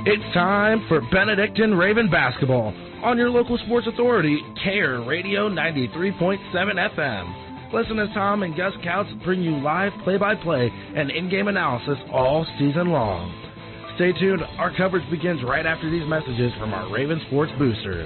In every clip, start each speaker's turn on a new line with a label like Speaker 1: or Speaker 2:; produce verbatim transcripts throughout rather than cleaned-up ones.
Speaker 1: It's time for Benedictine Raven basketball on your local sports authority, Care Radio ninety-three point seven F M. Listen as Tom and Gus Couts bring you live play-by-play and in-game analysis all season long. Stay tuned. Our coverage begins right after these messages from our Raven Sports Boosters.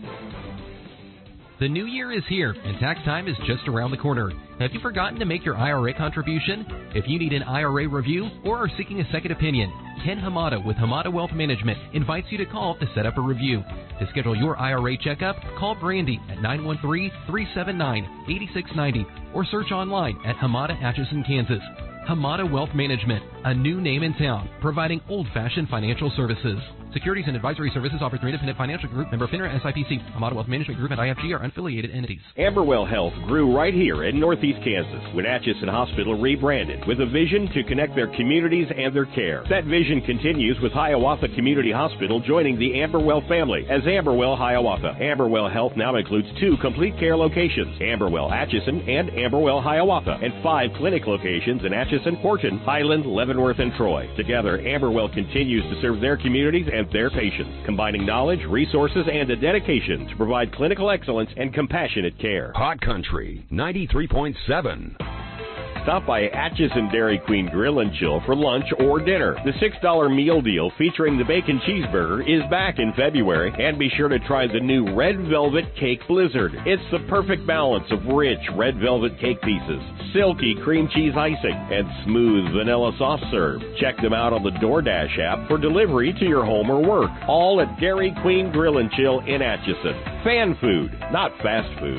Speaker 2: The new year is here, and tax time is just around the corner. Have you forgotten to make your I R A contribution? If you need an I R A review or are seeking a second opinion, Ken Hamada with Hamada Wealth Management invites you to call to set up a review. To schedule your I R A checkup, call Brandy at nine one three, three seven nine, eight six nine zero or search online at Hamada Atchison, Kansas. Hamada Wealth Management, a new name in town, providing old-fashioned financial services. Securities and advisory services offered through Independent Financial Group, member FINRA S I P C. Hamada Wealth Management Group and I F G are unaffiliated entities.
Speaker 3: Amberwell Health grew right here in Northeast Kansas when Atchison Hospital rebranded with a vision to connect their communities and their care. That vision continues with Hiawatha Community Hospital joining the Amberwell family as Amberwell Hiawatha. Amberwell Health now includes two complete care locations, Amberwell Atchison and Amberwell Hiawatha, and five clinic locations in Atchison, Horton, Highland, Leavenworth, and Troy. Together, Amberwell continues to serve their communities and their patients, combining knowledge, resources, and a dedication to provide clinical excellence and compassionate care.
Speaker 4: Hot Country ninety-three point seven.
Speaker 3: Stop by Atchison Dairy Queen Grill and Chill for lunch or dinner. The six dollar meal deal featuring the bacon cheeseburger is back in February, and be sure to try the new Red Velvet Cake Blizzard. It's the perfect balance of rich red velvet cake pieces, silky cream cheese icing, and smooth vanilla soft serve. Check them out on the DoorDash app for delivery to your home or work. All at Dairy Queen Grill and Chill in Atchison. Fan food, not fast food.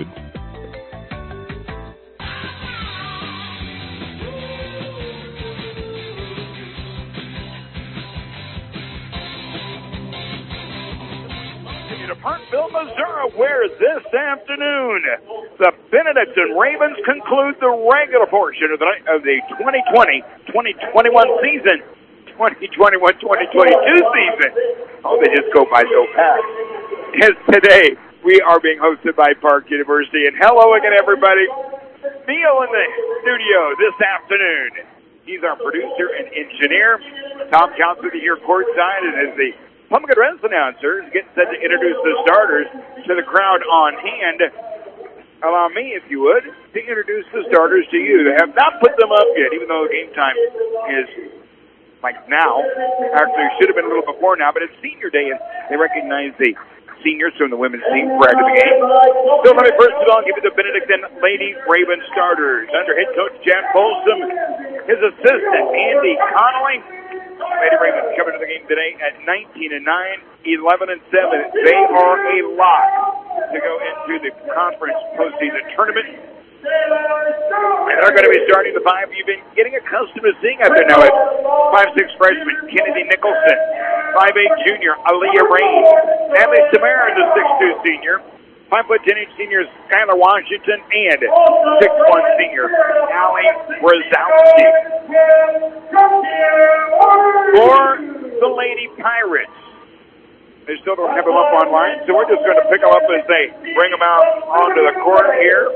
Speaker 5: Parkville, Missouri, where this afternoon the Benedictine Ravens conclude the regular portion of the of the twenty twenty twenty twenty-one season, twenty twenty-one twenty twenty-two season. Oh, they just go by so fast. As today we are being hosted by Park University, and hello again, everybody. Neil in the studio this afternoon. He's our producer and engineer. Tom Couts with you here courtside, and as the Pumpkin Reds announcers get set to introduce the starters to the crowd on hand. Allow me, if you would, to introduce the starters to you. They have not put them up yet, even though the game time is like now. Actually, it should have been a little before now, but it's senior day, and they recognize the seniors from the women's team prior to the game. So let me first of all give you the Benedictine Lady Raven starters. Under head coach Jack Folsom, his assistant Andy Connolly. Lady Ravens coming to the game today at nineteen and nine, eleven and seven. They are a lock to go into the conference postseason tournament. And they're going to be starting the five you've been getting accustomed to seeing out there now at five six freshman Kennedy Nicholson, five eight junior Aaliyah Rain, Natalie Tamara is a six two senior, five foot ten inch senior Skylar Washington, and six one senior Allie Brzezowski. For the Lady Pirates, they still don't have them up online, so we're just going to pick them up as they bring them out onto the court here.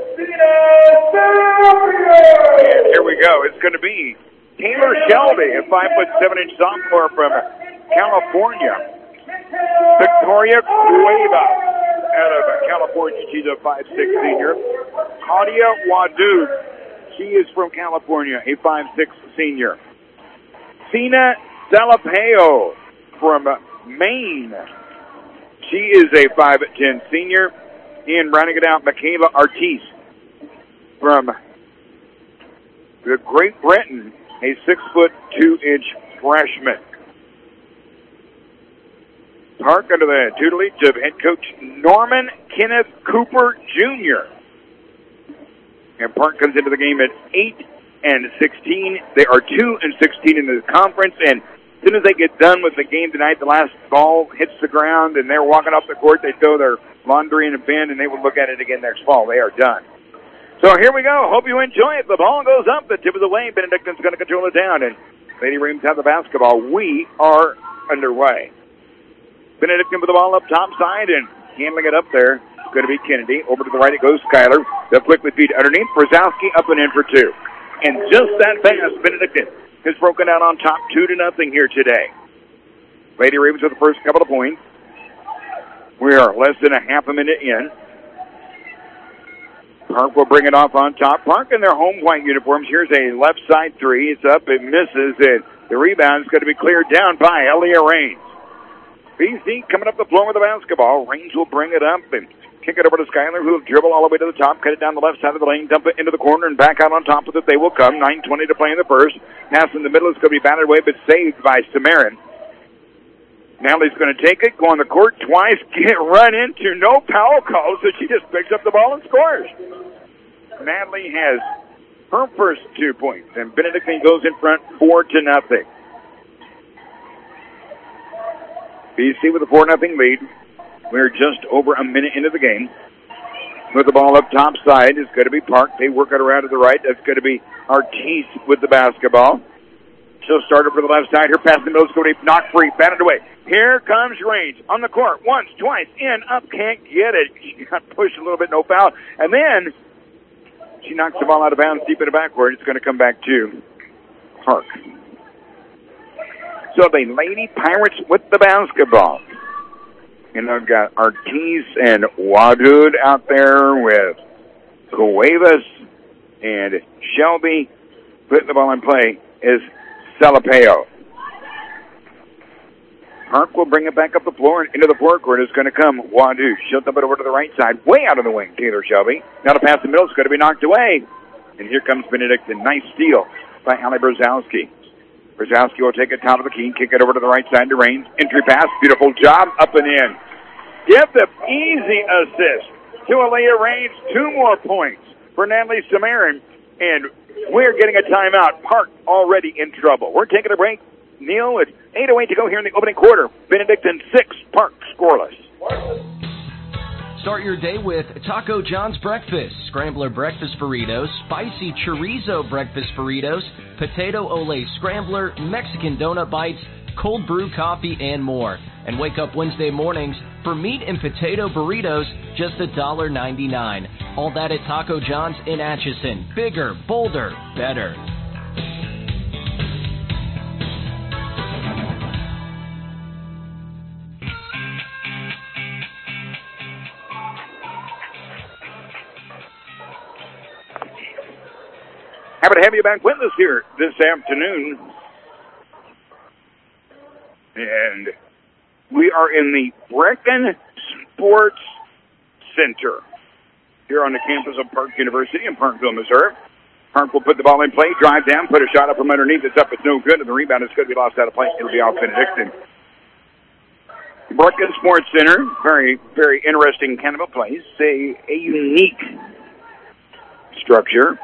Speaker 5: And here we go. It's going to be Taylor Shelby, a five foot seven inch sophomore from California. Victoria Cueva out of California. She's a five six senior. Claudia Wadu. She is from California, a five six senior. Sina Salapeo from Maine. She is a five ten senior. And rounding it out, Michaela Artis from the Great Britain, a six foot two inch freshman. Park under the tutelage of head coach Norman Kenneth Cooper Junior And Park comes into the game at eight and sixteen. They are two and sixteen in the conference, and as soon as they get done with the game tonight, the last ball hits the ground, and they're walking off the court. They throw their laundry in a bin, and they will look at it again next fall. They are done. So here we go. Hope you enjoy it. The ball goes up the tip of the way. Benedictine's going to control it down, and Lady Ravens have the basketball. We are underway. Benedictine with the ball up top side, and handling it up there is going to be Kennedy. Over to the right it goes Skyler. They'll quickly feed underneath. Brzezowski up and in for two. And just that fast, Benedictine has broken out on top two to nothing here today. Lady Ravens with the first couple of points. We are less than a half a minute in. Park will bring it off on top. Park in their home white uniforms. Here's a left side three. It's up. It misses. And the rebound is going to be cleared down by Elia Raines. B C coming up the floor with the basketball. Raines will bring it up and kick it over to Skyler, who will dribble all the way to the top, cut it down the left side of the lane, dump it into the corner, and back out on top with it. They will come. nine twenty to play in the first. Pass in the middle is going to be batted away, but saved by Samarin. Natalie's going to take it, go on the court twice, get run into, no foul calls, so she just picks up the ball and scores. Natalie has her first two points, and Benedictine goes in front four to nothing. B C with a four nothing lead. We're just over a minute into the game. With the ball up top side is going to be Park. They work it around to the right. That's going to be Artis with the basketball. She'll start it for the left side. Her pass in the middle is going to be knocked free, batted away. Here comes Raines on the court. Once, twice, in, up, can't get it. She got pushed a little bit, no foul. And then she knocks the ball out of bounds deep in the backcourt. It's going to come back to Park. So the Lady Pirates with the basketball. And I've got Artis and Wadud out there with Cuevas and Shelby. Putting the ball in play is Salapeo. Park will bring it back up the floor and into the forecourt. It's going to come Wadud. She'll dump it over to the right side, way out of the wing. Taylor Shelby. Now to pass the middle. It's going to be knocked away. And here comes Benedictine. Nice steal by Ali Brzezowski. Brzezowski will take it top of the key, kick it over to the right side to Raines. Entry pass, beautiful job, up and in. Give the easy assist to Aaliyah Raines. Two more points for Natalie Samarin. And we're getting a timeout. Park already in trouble. We're taking a break. Neil, it's eight oh eight to go here in the opening quarter. Benedictine six, Park scoreless.
Speaker 6: Start your day with Taco John's Breakfast, Scrambler Breakfast Burritos, Spicy Chorizo Breakfast Burritos, Potato Ole Scrambler, Mexican Donut Bites, Cold Brew Coffee, and more. And wake up Wednesday mornings for meat and potato burritos, just one dollar ninety-nine. All that at Taco John's in Atchison. Bigger, bolder, better.
Speaker 5: Happy to have you back with us here this afternoon. And we are in the Brecken Sports Center here on the campus of Park University in Parkville, Missouri. Park will put the ball in play, drive down, put a shot up from underneath. It's up, it's no good, and the rebound is going to be lost out of play. It'll be off Benedictine. Brecken Sports Center, very, very interesting kind of a place. A, a unique structure.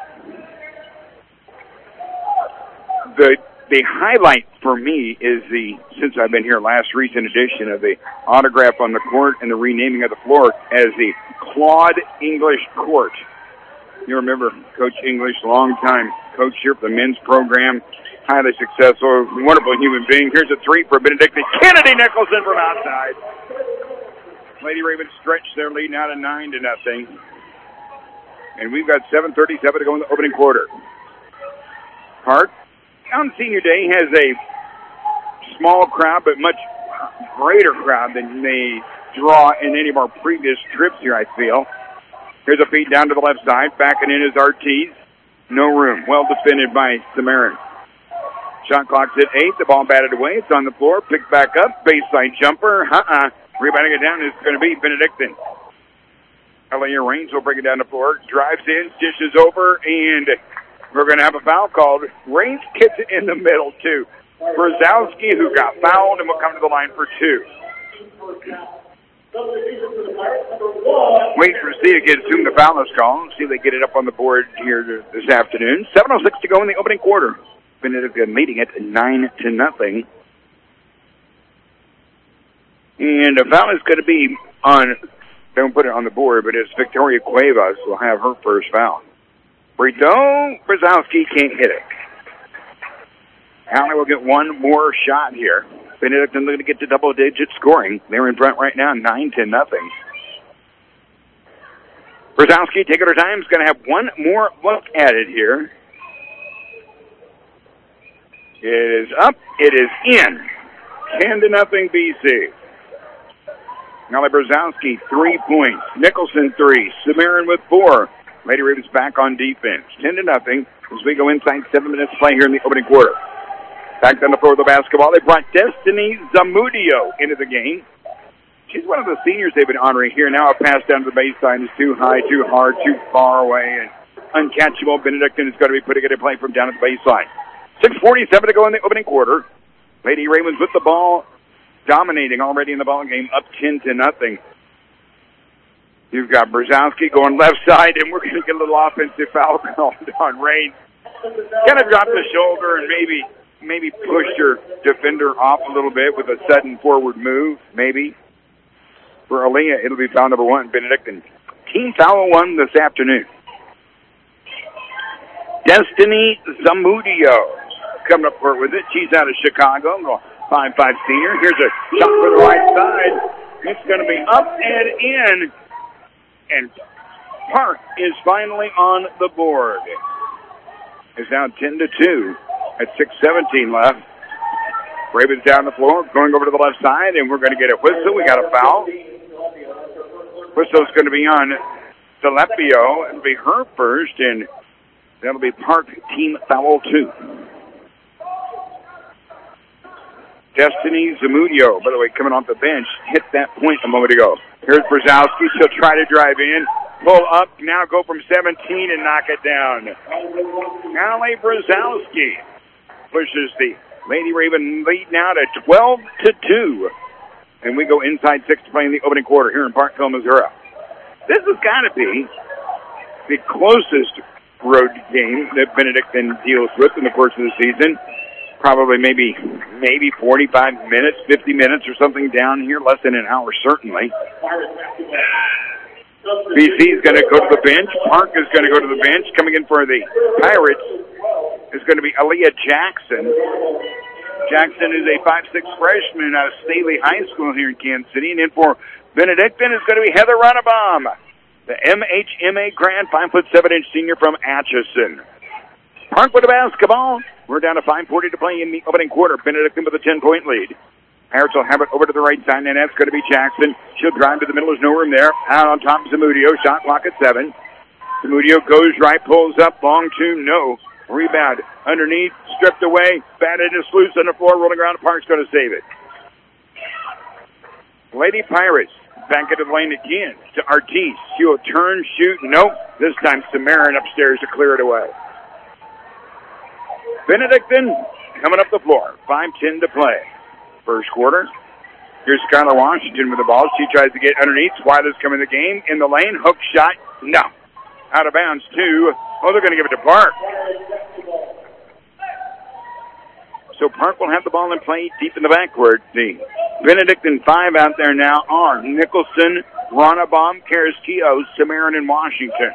Speaker 5: The the highlight for me is the, since I've been here, last recent edition of the autograph on the court and the renaming of the floor as the Claude English Court. You remember Coach English, long-time coach here for the men's program, highly successful, wonderful human being. Here's a three for Benedictine. Kennedy Nicholson from outside. Lady Ravens stretch their lead now to nine to nothing. And we've got seven thirty-seven to go in the opening quarter. Park on senior day has a small crowd, but much greater crowd than they draw in any of our previous trips here, I feel. Here's a feed down to the left side. Backing in is Artis. No room. Well defended by Samarin. Shot clock's at eight. The ball batted away. It's on the floor. Picked back up. Baseline jumper. Uh-uh. Rebounding it down is going to be Benedictine. Elia Raines will bring it down the floor. Drives in. Dishes over. And we're going to have a foul called. Raines gets it in the middle, too. Brzezowski, who got fouled, and will come to the line for two. Wait for C to get assume the foul is called. See if they get it up on the board here this afternoon. seven oh six to go in the opening quarter. Benedictine leading it nine to nothing. And the foul is going to be on, don't put it on the board, but it's Victoria Cuevas will have her first foul. Brito Brzezowski can't hit it. Allen will get one more shot here. Benedictine looking to get to double-digit scoring. They're in front right now, nine to nothing. Brzezowski, taking her time, is going to have one more look at it here. It is up. It is in. ten to nothing B C. Molly Brzezowski, three points. Nicholson, three. Cimarron with four. Lady Ravens back on defense. ten to nothing as we go inside seven minutes play here in the opening quarter. Back on the floor of the basketball, they brought Destiny Zamudio into the game. She's one of the seniors they've been honoring here. Now a pass down to the baseline is too high, too hard, too far away, and uncatchable. Benedictine is going to be putting it in play from down at the baseline. six forty-seven to go in the opening quarter. Lady Ravens with the ball, dominating already in the ball game, up ten to nothing. You've got Brzezowski going left side, and we're going to get a little offensive foul called on Rain. Kind of dropped the shoulder and maybe maybe pushed her defender off a little bit with a sudden forward move, maybe. For Aaliyah, it'll be foul number one, Benedictine. Team foul one this afternoon. Destiny Zamudio coming up for it with it. She's out of Chicago, five five senior. Here's a shot for the right side. It's going to be up and in. And Park is finally on the board. It's now ten to two at six seventeen left. Ravens down the floor, going over to the left side, and we're going to get a whistle. We got a foul. Whistle's going to be on Delepio. It'll be her first, and that'll be Park team foul two. Destiny Zamudio, by the way, coming off the bench, hit that point a moment ago. Here's Brzezowski. She'll try to drive in, pull up, now go from seventeen and knock it down. Allie Brzezowski pushes the Lady Raven lead now to twelve to two. And we go inside six to play in the opening quarter here in Parkville, Missouri. This has got to be the closest road game that Benedictine deals with in the course of the season. Probably maybe maybe forty-five minutes, fifty minutes or something down here, less than an hour certainly. B C is going to go to the bench. Park is going to go to the bench. Coming in for the Pirates is going to be Aaliyah Jackson. Jackson is a five six freshman out of Staley High School here in Kansas City. And in for Benedictine is going to be Heather Runnebaum, the M H M A grad, five foot seven inch senior from Atchison. Park with the basketball. We're down to five forty to play in the opening quarter. Benedictine with a ten-point lead. Pirates will have it over to the right side, and that's going to be Jackson. She'll drive to the middle. There's no room there. Out on top, Zamudio. Shot clock at seven. Zamudio goes right, pulls up. Long two, no. Rebound. Underneath, stripped away. Batted is loose on the floor, rolling around. Park's going to save it. Lady Pirates back into the lane again to Artis. She'll turn, shoot. Nope. This time, Cimarron upstairs to clear it away. Benedictine coming up the floor. five ten to play. First quarter. Here's Skylar Washington with the ball. She tries to get underneath. Swila's coming in the game. In the lane. Hook shot. No. Out of bounds, too. Oh, they're going to give it to Park. So Park will have the ball in play deep in the backcourt. The Benedictine five out there now are Nicholson, Runnebaum, Carrasquillo, Cimarron, and Washington.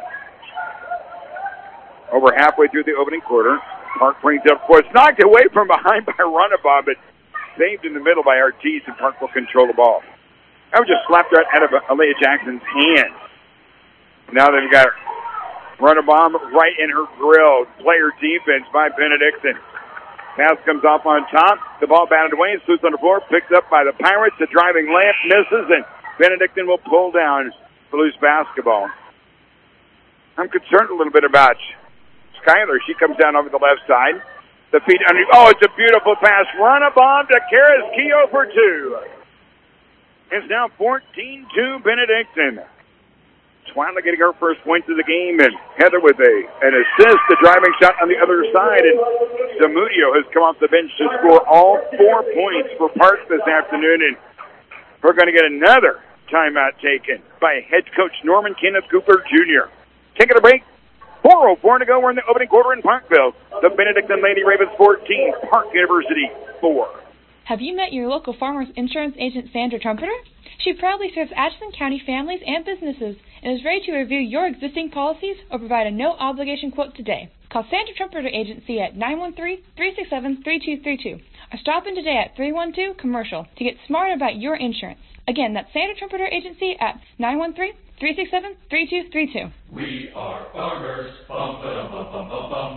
Speaker 5: Over halfway through the opening quarter. Park brings it up for it. It's knocked away from behind by Runnebaum, but saved in the middle by Artis, and Park will control the ball. That was just slapped right out of Aaliyah Jackson's hand. Now they've got Runnebaum right in her grill. Player defense by Benedictine. Pass comes off on top. The ball batted away. It's loose on the floor. Picked up by the Pirates. The driving layup misses, and Benedictine will pull down the loose basketball. I'm concerned a little bit about Skylar. She comes down over the left side. The feet under. Oh, it's a beautiful pass. Runnebaum to Carrasquillo for two. It's now fourteen two Benedictine. Swiler getting her first points of the game, and Heather with a an assist, the driving shot on the other side, and Zamudio has come off the bench to score all four points for Park this afternoon, and we're going to get another timeout taken by head coach Norman Kenneth Cooper Junior Taking a break. four oh four to go. We're in the opening quarter in Parkville. The Benedictine Lady Ravens fourteen, Park University four.
Speaker 7: Have you met your local Farmers Insurance agent, Sandra Trumpeter? She proudly serves Atchison County families and businesses and is ready to review your existing policies or provide a no-obligation quote today. Call Sandra Trumpeter Agency at nine one three, three six seven, three two three two or stop in today at three one two Commercial to get smart about your insurance. Again, that's Sandra Trumpeter Agency at nine one three, three six seven, three two three two.
Speaker 8: We are farmers. Bum, ba-dum, bum, bum, bum, bum.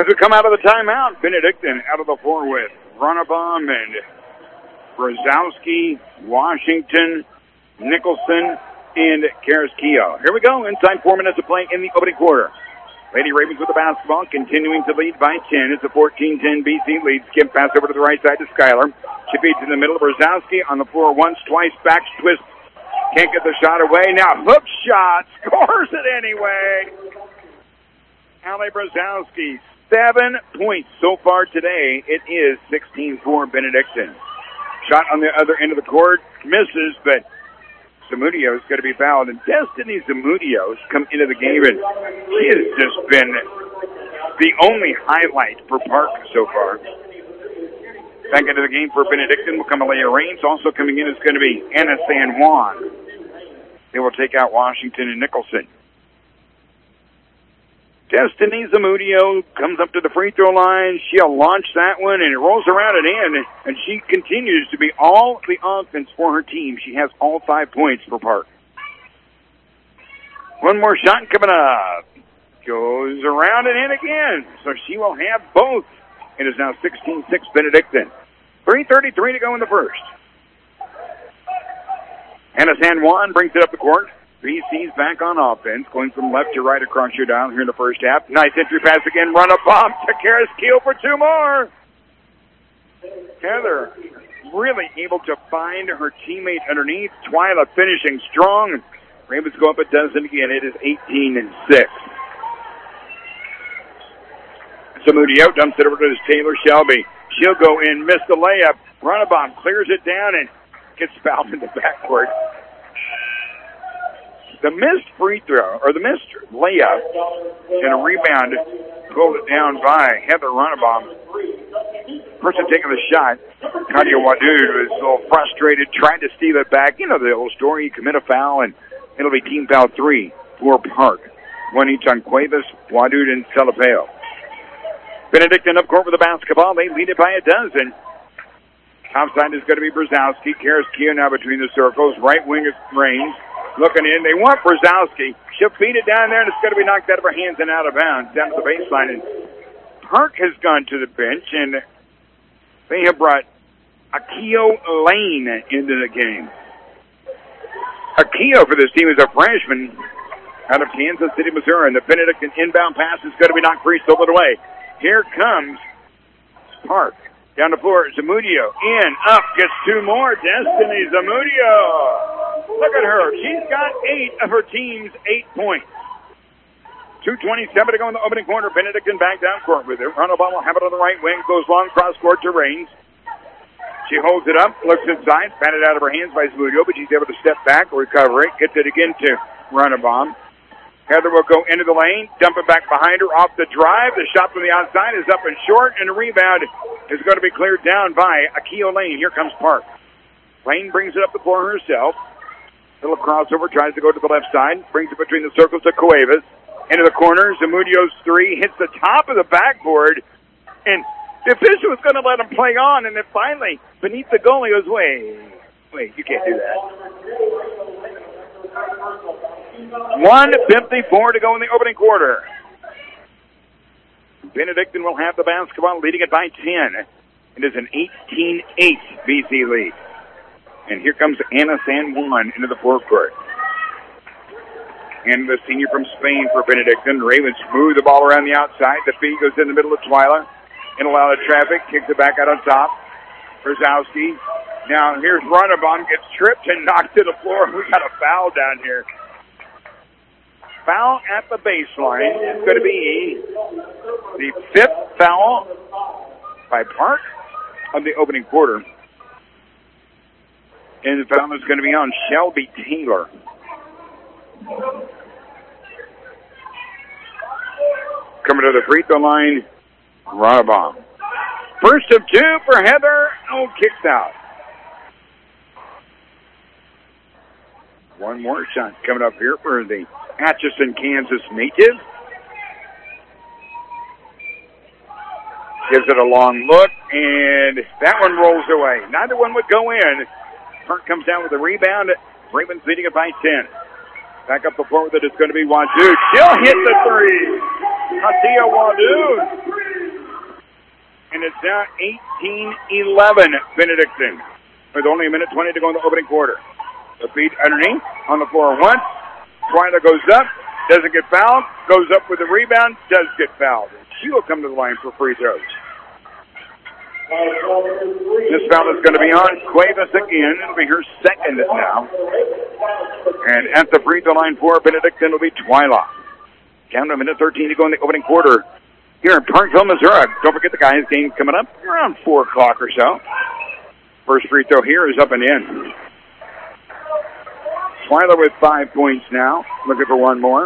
Speaker 5: As we come out of the timeout, Benedictine out of the floor with Runabaum and Brzezowski, Washington, Nicholson, and Carrasquillo. Here we go. Inside four minutes of play in the opening quarter. Lady Ravens with the basketball, continuing to lead by ten. It's a fourteen ten B C lead. Skip pass over to the right side to Schuyler. She feeds in the middle of Brzezowski on the floor once, twice, back twist. Can't get the shot away. Now hook shot. Scores it anyway. Allie Brzezowski, seven points so far today. It is sixteen four Benedictine. Shot on the other end of the court. Misses, but Zamudio is going to be fouled. And Destiny Zamudio has come into the game, and she has just been the only highlight for Park so far. Back into the game for Benedictine will come Alea Raines. Also coming in is going to be Anna San Juan. They will take out Washington and Nicholson. Destiny Zamudio comes up to the free throw line. She'll launch that one, and it rolls around and in, and she continues to be all the offense for her team. She has all five points for Park. One more shot coming up. Goes around and in again, so she will have both. It is now sixteen six Benedictine. three thirty-three to go in the first. Anna San Juan brings it up the court. B C's back on offense, going from left to right across your dial here in the first half. Nice entry pass again, run a bomb to Carrasquillo for two more. Heather really able to find her teammate underneath. Twyla finishing strong. Ravens go up a dozen again. It is eighteen and six. Zamudio dumps it over to Taylor Shelby. She'll go in, miss the layup. Runabaum clears it down and gets fouled in the backcourt. The missed free throw, or the missed layup, and a rebound pulled it down by Heather Runabaum. Person taking the shot, Katia Wadood, was a little frustrated, tried to steal it back. You know the old story, you commit a foul, and it'll be team foul three for Park. One each on Cuevas, Wadood, and Celapeo. Benedictine up court with the basketball. They lead it by a dozen. Outside is going to be Brzezowski. Carrasquillo now between the circles. Right wing is Raines. Looking in. They want Brzezowski. She'll feed it down there, and it's going to be knocked out of her hands and out of bounds down to the baseline. And Park has gone to the bench, and they have brought Akio Lane into the game. Akio for this team is a freshman out of Kansas City, Missouri. And the Benedictine inbound pass is going to be knocked free, stolen away. Here comes Park. Down the floor, Zamudio. In, up, gets two more. Destiny Zamudio. Look at her. She's got eight of her team's eight points. two twenty-seven to go in the opening quarter. Benedictine back down court with it. Runabaum will have it on the right wing. Goes long cross court to Raines. She holds it up, looks inside, batted out of her hands by Zamudio, but she's able to step back, recover it, gets it again to Runabaum. Heather will go into the lane, dump it back behind her off the drive. The shot from the outside is up and short, and the rebound is going to be cleared down by Akio Lane. Here comes Park. Lane brings it up the floor herself. Little crossover, tries to go to the left side, brings it between the circles to Cuevas. Into the corner, Zamudio's three hits the top of the backboard, and the official was going to let him play on, and then finally, beneath the goal, he goes, wait, wait, you can't do that. one fifty-four to go in the opening quarter. Benedictine will have the basketball, leading it by ten. It is an eighteen eight B C lead. And here comes Anna San Juan into the forecourt. And the senior from Spain for Benedictine. Ravens smooth the ball around the outside. The feed goes in the middle of Twyla. In a lot of traffic, kicks it back out on top. Brzezowski. Now here's Runabaum, gets tripped and knocked to the floor. We got a foul down here. Foul at the baseline. It's going to be the fifth foul by Park of the opening quarter. And the foul is going to be on Shelby Taylor. Coming to the free throw line, Runabaum. First of two for Heather. Oh, kicks out. One more shot coming up here for the Atchison, Kansas native. Gives it a long look, and that one rolls away. Neither one would go in. Park comes down with a rebound. Ravens leading it by ten. Back up the floor with it. It's going to be Wadood. She'll hit the three. Katia Wadood. and it's now eighteen eleven Benedictine, with only a minute twenty to go in the opening quarter. The feet underneath, on the floor once. Twyla goes up, doesn't get fouled, goes up with the rebound, does get fouled. She will come to the line for free throws. This foul is going to be on Cuevas again. It'll be her second now. And at the free throw line for Benedictine will be Twyla. Down to a minute thirteen to go in the opening quarter here in Parkville, Missouri. Don't forget the guys' game coming up around four o'clock or so. First free throw here is up and in. Twyla with five points now. Looking for one more.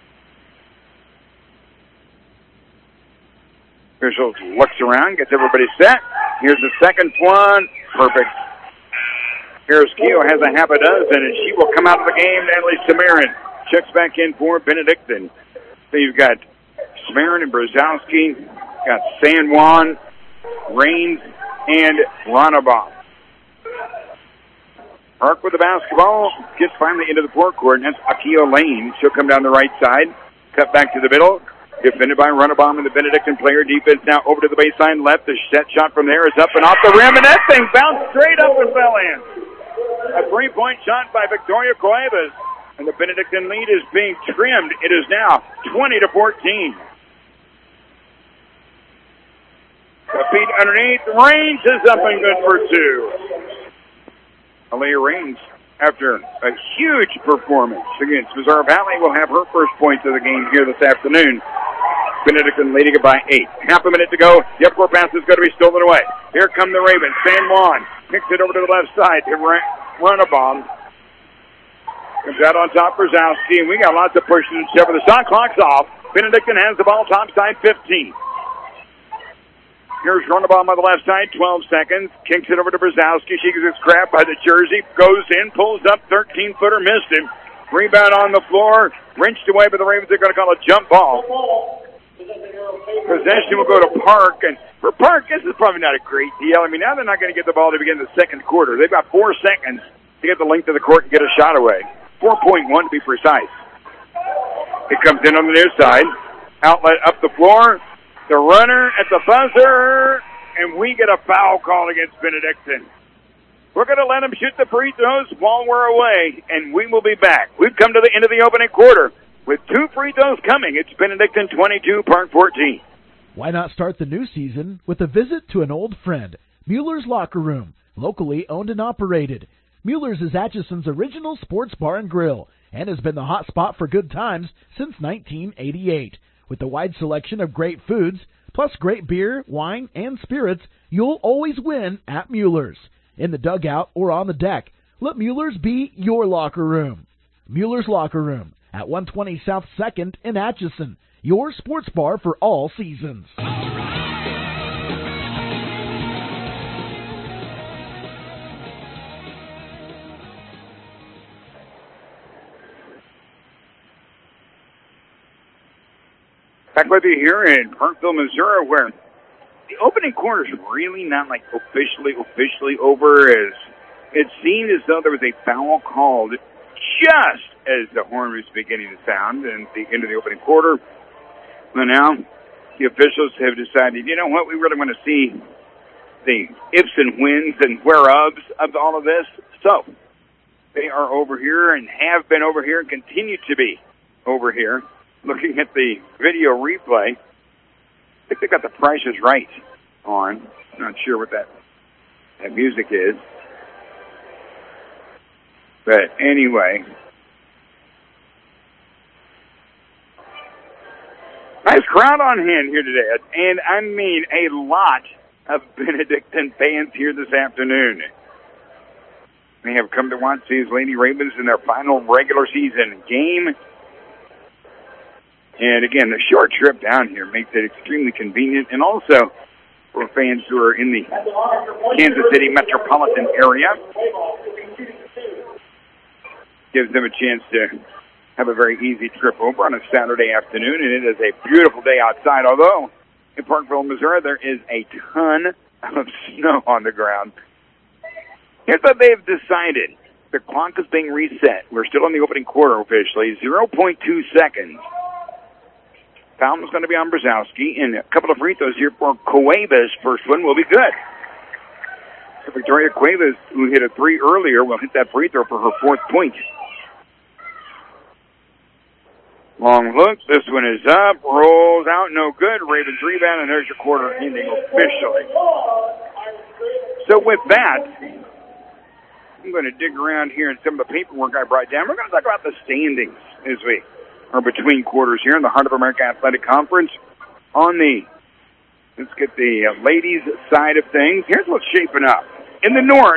Speaker 5: Officials looks around, gets everybody set. Here's the second one. Perfect. Harris Keogh has a half a dozen, and she will come out of the game. Natalie Samarin checks back in for Benedictine. So you've got Samarin and Brzezowski, got San Juan, Raines, and Ronnebaum. Park with the basketball, gets finally into the forecourt, and that's Akio Lane. She'll come down the right side, cut back to the middle, defended by Ronnebaum and the Benedictine player. Defense now over to the baseline left. The set shot from there is up and off the rim, and that thing bounced straight up and fell in. A three-point shot by Victoria Cuevas, and the Benedictine lead is being trimmed. It is now twenty to fourteen. The feet underneath. Raines is up and good for two. Aaliyah Raines, after a huge performance against Missouri Valley, will have her first points of the game here this afternoon. Benedictine leading it by eight. Half a minute to go. The up-court pass is going to be stolen away. Here come the Ravens. San Juan kicks it over to the left side to Ronnebaum. Comes out on top for Brzezowski, and we got lots of pushing and stuff. The shot clock's off. Benedictine has the ball top side fifteen. Here's Ronnebaum on the left side, twelve seconds. Kicks it over to Brzezowski. She gets grabbed by the jersey. Goes in, pulls up, thirteen-footer, missed him. Rebound on the floor. Wrenched away, but the Ravens are going to call a jump ball. Possession will go to Park. And for Park, this is probably not a great deal. I mean, now they're not going to get the ball to begin the second quarter. They've got four seconds to get the length of the court and get a shot away. four point one to be precise. It comes in on the near side. Outlet up the floor. The runner at the buzzer, and we get a foul call against Benedictine. We're going to let them shoot the free throws while we're away, and we will be back. We've come to the end of the opening quarter with two free throws coming. It's Benedictine twenty-two, Park fourteen.
Speaker 9: Why not start the new season with a visit to an old friend, Mueller's Locker Room, locally owned and operated. Mueller's is Atchison's original sports bar and grill and has been the hot spot for good times since nineteen eighty-eight. With a wide selection of great foods, plus great beer, wine, and spirits, you'll always win at Mueller's. In the dugout or on the deck, let Mueller's be your locker room. Mueller's Locker Room at one twenty South second in Atchison, your sports bar for all seasons.
Speaker 5: Back with you here in Parkville, Missouri, where the opening quarter is really not like officially, officially over. As it seemed as though there was a foul called just as the horn was beginning to sound and the end of the opening quarter. But now the officials have decided, you know what, we really want to see the ifs and whens and whereofs of all of this. So they are over here and have been over here and continue to be over here. Looking at the video replay, I think they got the Price is Right on. Not sure what that, that music is. But anyway, nice crowd on hand here today. And I mean a lot of Benedictine fans here this afternoon. They have come to watch these Lady Ravens in their final regular season game. And again, the short trip down here makes it extremely convenient, and also for fans who are in the Kansas City metropolitan area, gives them a chance to have a very easy trip over on a Saturday afternoon, and it is a beautiful day outside, although in Parkville, Missouri, there is a ton of snow on the ground. Here's what they've decided. The clock is being reset. We're still in the opening quarter officially, zero point two seconds. Foul is going to be on Brzezowski, and a couple of free throws here for Cuevas. First one will be good. So Victoria Cuevas, who hit a three earlier, will hit that free throw for her fourth point. Long look. This one is up. Rolls out. No good. Ravens rebound, and there's your quarter ending officially. So with that, I'm going to dig around here in some of the paperwork I brought down. We're going to talk about the standings as we are between quarters here in the Heart of America Athletic Conference. On the, let's get the uh, ladies' side of things. Here's what's shaping up. In the north,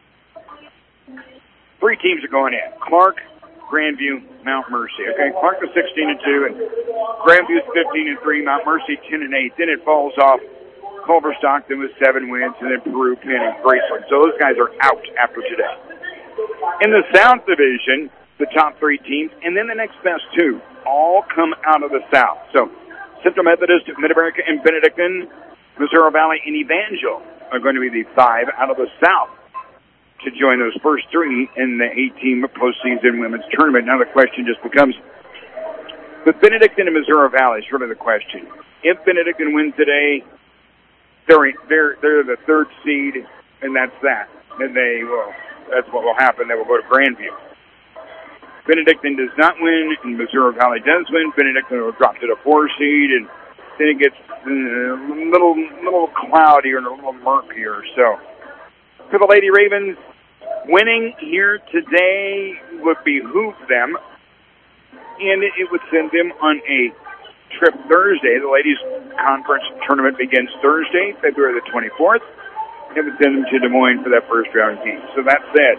Speaker 5: three teams are going in. Clark, Grandview, Mount Mercy. Okay, Clark is sixteen and two, and Grandview's fifteen and three. Mount Mercy ten and eight. Then it falls off. Culver Stockton with seven wins, and then Peru, Penn, and Graceland. So those guys are out after today. In the South Division, the top three teams, and then the next best two, all come out of the South. So Central Methodist, Mid-America, and Benedictine, Missouri Valley, and Evangel are going to be the five out of the South to join those first three in the eight-team postseason women's tournament. Now the question just becomes, with Benedictine and Missouri Valley is really the question. If Benedictine wins today, they're, they're, they're the third seed, and that's that. And they will, that's what will happen. They will go to Grandview. Benedictine does not win, and Missouri Valley does win. Benedictine will drop to the four seed, and then it gets a little, little cloudier and a little murkier. So, for the Lady Ravens, winning here today would behoove them, and it would send them on a trip Thursday. The ladies' conference tournament begins Thursday, February the twenty-fourth. It would send them to Des Moines for that first round game. So that said,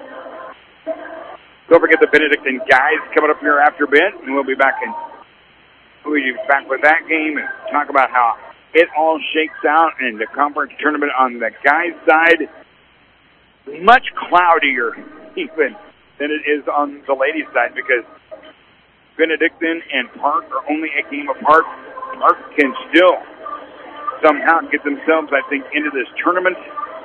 Speaker 5: don't forget the Benedictine guys coming up here after a bit, and we'll be back in. We'll be back with that game and talk about how it all shakes out in the conference tournament on the guys' side. Much cloudier even than it is on the ladies' side because Benedictine and Park are only a game apart. Park can still somehow get themselves, I think, into this tournament.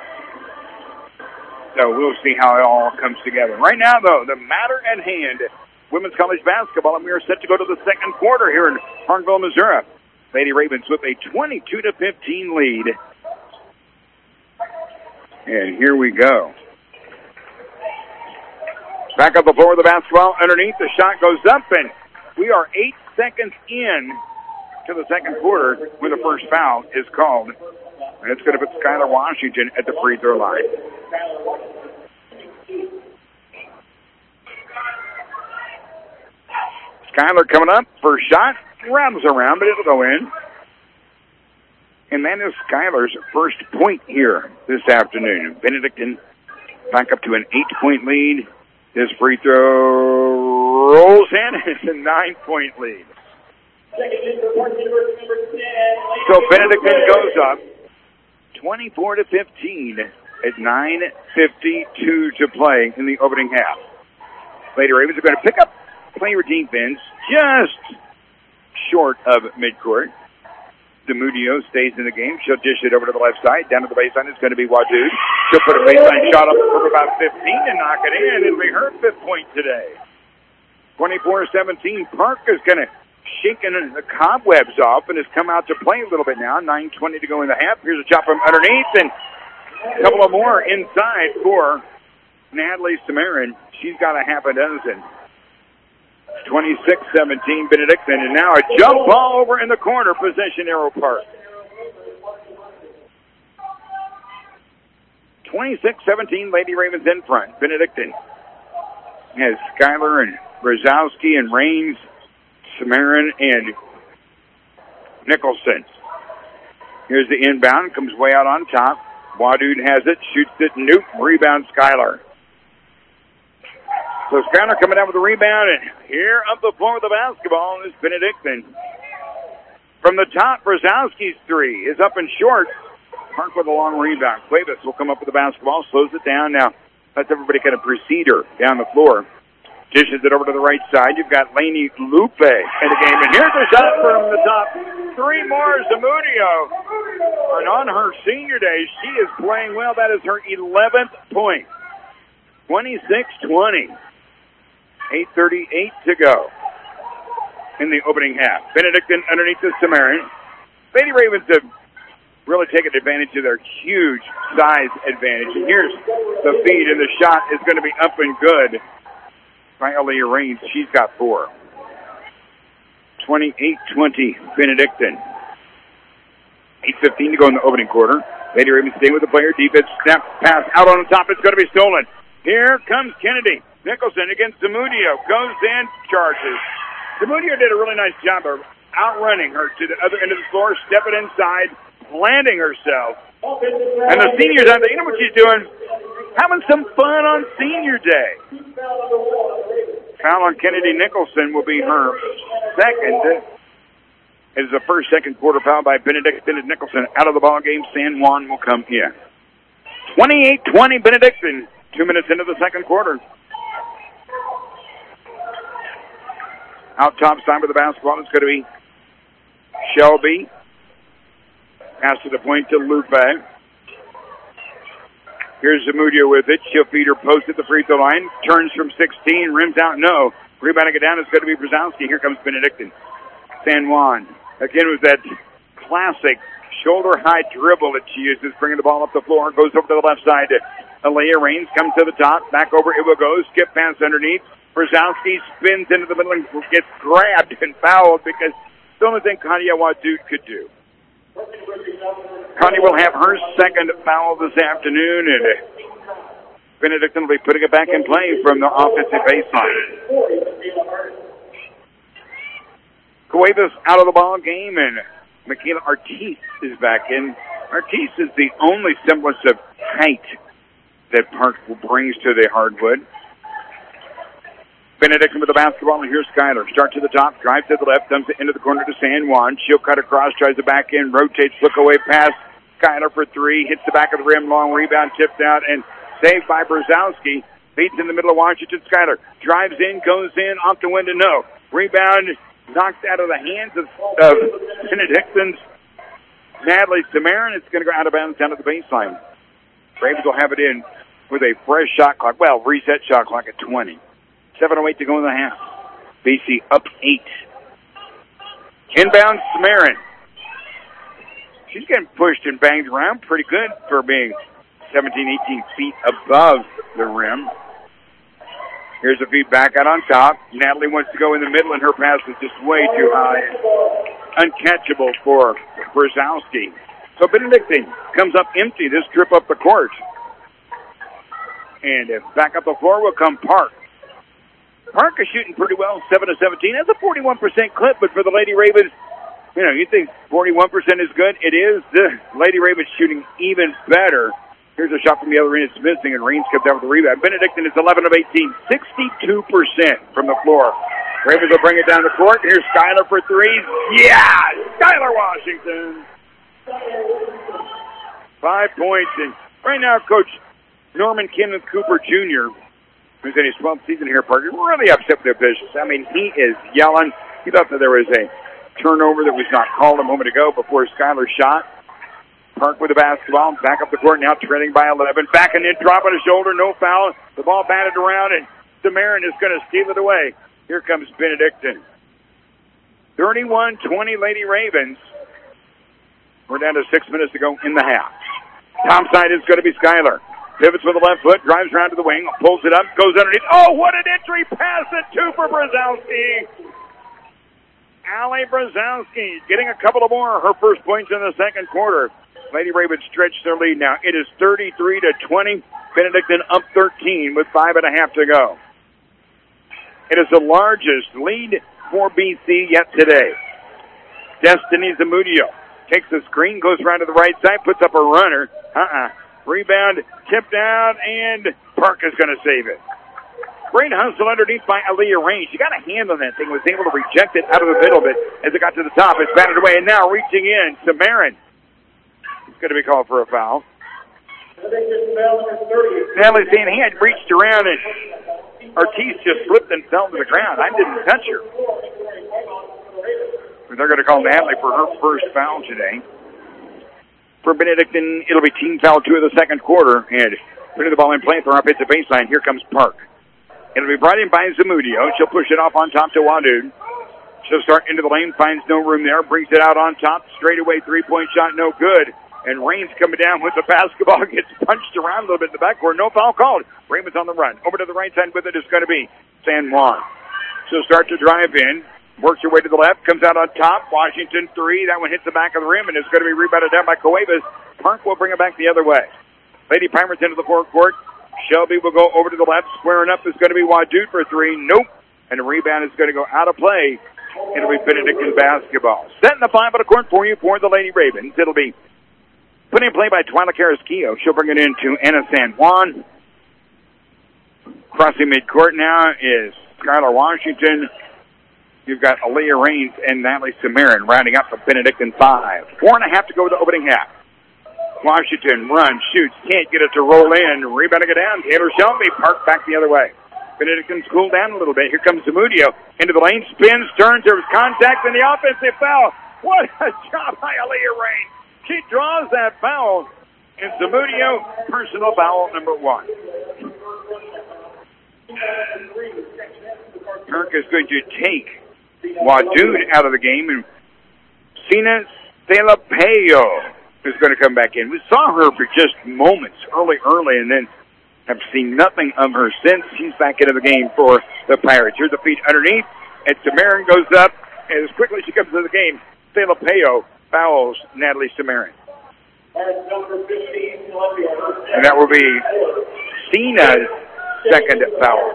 Speaker 5: So we'll see how it all comes together. Right now, though, the matter at hand, women's college basketball, and we are set to go to the second quarter here in Hartville, Missouri. Lady Ravens with a twenty-two to fifteen lead. And here we go. Back up the floor with the basketball underneath. The shot goes up, and we are eight seconds in to the second quarter when the first foul is called. And it's going to put Skylar Washington at the free throw line. Skylar coming up. First shot. Rattles around, but it'll go in. And that is Skylar's first point here this afternoon. Benedictine back up to an eight-point lead. This free throw rolls in. It's a nine-point lead. So Benedictine goes up twenty-four to fifteen at nine fifty-two to play in the opening half. Lady Ravens are going to pick up player defense just short of midcourt. DeMudio stays in the game. She'll dish it over to the left side. Down to the baseline, it's going to be Wadood. She'll put a baseline shot up from about fifteen and knock it in. It'll be her fifth point today. twenty-four seventeen. Park is going to shake the cobwebs off and has come out to play a little bit now. nine twenty to go in the half. Here's a chop from underneath, and a couple of more inside for Natalie Samarin. She's got a half a dozen. twenty-six seventeen Benedictine, and now a jump ball over in the corner, possession Arrow Park. twenty-six seventeen Lady Ravens in front. Benedictine has Skylar and Brzezowski and Raines, Samarin and Nicholson. Here's the inbound, comes way out on top. Wadood has it, shoots it, Newt, rebound Skylar. So Skylar coming down with the rebound, and here up the floor with the basketball is Benedictine. From the top, Brzezowski's three is up and short. Park with a long rebound. Cuevas will come up with the basketball, slows it down now. Lets everybody kind of precede her down the floor. Dishes it over to the right side. You've got Lainey Lupe in the game. And here's a shot from the top. Three more, Zamudio. And on her senior day, she is playing well. That is her eleventh point. twenty-six twenty. eight thirty-eight to go. in the opening half. Benedictine underneath the Cimarron. Lady Ravens have really taken advantage of their huge size advantage. And here's the feed, and the shot is going to be up and good by Aaliyah Raines. She's got four. twenty-eight twenty Benedictine. eight fifteen to go in the opening quarter. Lady Ravens staying with the player. Defense snap pass out on the top. It's going to be stolen. Here comes Kennedy. Nicholson against Zamudio. Goes in, charges. Zamudio did a really nice job of outrunning her to the other end of the floor, stepping inside, landing herself. And the seniors out there, you know what she's doing? Having some fun on senior day. Foul on Kennedy Nicholson will be her second. It is the first second quarter foul by Benedictine and Nicholson. Out of the ball game, San Juan will come in. twenty-eight twenty Benedictine. Two minutes into the second quarter. Out top side with the basketball, it's going to be Shelby. Pass to the point to Lupe. Here's Zamudio with it. She'll feed her post at the free throw line. Turns from sixteen, rims out, no. Rebounding it down is going to be Brzezowski. Here comes Benedictine. San Juan. Again with that classic shoulder-high dribble that she uses, bringing the ball up the floor. Goes over to the left side. Aaliyah Raines comes to the top. Back over, it will go. Skip pass underneath. Brzezowski spins into the middle and gets grabbed and fouled because it's the only thing Kanya Wadud could do. Kanya will have her second foul this afternoon, and Benedictine will be putting it back in play from the offensive baseline. Cuevas out of the ball game, and Michaela Artis is back in. Artis is the only semblance of height that Park brings to the hardwood. Benedictine with the basketball, and here's Skyler. Start to the top, drive to the left, dumps it into the corner to San Juan. She'll cut across, tries the back end, rotates, look away pass. Skyler for three, hits the back of the rim, long rebound, tipped out, and saved by Brzezowski. Feeds in the middle of Washington. Skyler drives in, goes in, off the window, no. Rebound knocked out of the hands of, of Benedictine's Natalie Cimarron. It's going to go out of bounds down to the baseline. Ravens will have it in with a fresh shot clock. Well, reset shot clock at twenty. seven oh eight to go in the half. B C up eight. Inbound Cimarron. She's getting pushed and banged around pretty good for being seventeen, eighteen feet above the rim. Here's a feed back out on top. Natalie wants to go in the middle, and her pass is just way too high. Uncatchable for Brzezowski. So Benedictine comes up empty this trip up the court. And if back up the floor will come Park. Park is shooting pretty well, seven to seventeen. That's a forty-one percent clip, but for the Lady Ravens, you know, you think forty-one percent is good. It is. The Lady Ravens shooting even better. Here's a shot from the other end. It's missing, and Raines comes down with the rebound. Benedictine is eleven of eighteen, sixty-two percent from the floor. Ravens will bring it down the court. Here's Skyler for threes. Yeah! Skyler Washington. Five points. And right now, Coach Norman Kenneth Cooper Junior, who's in his twelfth season here, Parker, really upset with the officials. I mean, he is yelling. He thought that there was a turnover that was not called a moment ago before Skyler shot. Park with the basketball, back up the court, now trailing by eleven. Back and in, drop on his shoulder, no foul. The ball batted around, and Cimarron is going to steal it away. Here comes Benedictine. thirty-one twenty Lady Ravens. We're down to six minutes to go in the half. Top side is going to be Skyler. Pivots with the left foot, drives around to the wing, pulls it up, goes underneath. Oh, what an entry pass at two for Brzezowski. Allie Brzezowski getting a couple of more. Her first points in the second quarter. Lady Ravens stretch their lead now. It is thirty-three to twenty. Benedictine up thirteen with five and a half to go. It is the largest lead for B C yet today. Destiny Zamudio takes the screen, goes around to the right side, puts up a runner. Uh-uh. Rebound, tipped out, and Park is going to save it. Great hustle underneath by Aaliyah Raines. She got a hand on that thing, was able to reject it out of the middle of it as it got to the top. It's batted away, and now reaching in, Cimarron. It's going to be called for a foul. Natalie's saying he had reached around, and Ortiz just slipped and fell to the ground. I didn't touch her. They're going to call Natalie for her first foul today. For Benedictine, it'll be team foul two of the second quarter, and putting the ball in play for our offensive baseline. Here comes Park. It'll be brought in by Zamudio. She'll push it off on top to Wadud. She'll start into the lane, finds no room there, brings it out on top, straightaway three-point shot, no good. And Raines coming down with the basketball, gets punched around a little bit in the backcourt. No foul called. Raymond's on the run. Over to the right side with it is going to be San Juan. She'll start to drive in, works her way to the left, comes out on top. Washington three. That one hits the back of the rim, and it's going to be rebounded down by Cuevas. Park will bring it back the other way. Lady Pirates into the forecourt. Shelby will go over to the left. Squaring up is going to be Wadoot for three. Nope. And the rebound is going to go out of play. It'll be Benedictine basketball. Setting the five on the court for you for the Lady Ravens. It'll be put in play by Twyla Carrasquillo. She'll bring it into Anna San Juan. Crossing midcourt now is Skylar Washington. You've got Aaliyah Raines and Natalie Samarin rounding up the Benedictine five. Four and a half to go with the opening half. Washington runs, shoots, can't get it to roll in. Rebounding it down. Taylor Shelby parked back the other way. Benedictine's cooled down a little bit. Here comes Zamudio. Into the lane, spins, turns, there was contact, and the offensive foul. What a job by Aaliyah Raines. She draws that foul. And Zamudio, personal foul number one. Kirk is going to take Wadoot out of the game, and Sina Salapeo is going to come back in. We saw her for just moments early, early, and then have seen nothing of her since. She's back into the game for the Pirates. Here's the feed underneath, and Samarin goes up, and as quickly as she comes into the game, Salapeo fouls Natalie Samarin. And that will be Sina's second foul.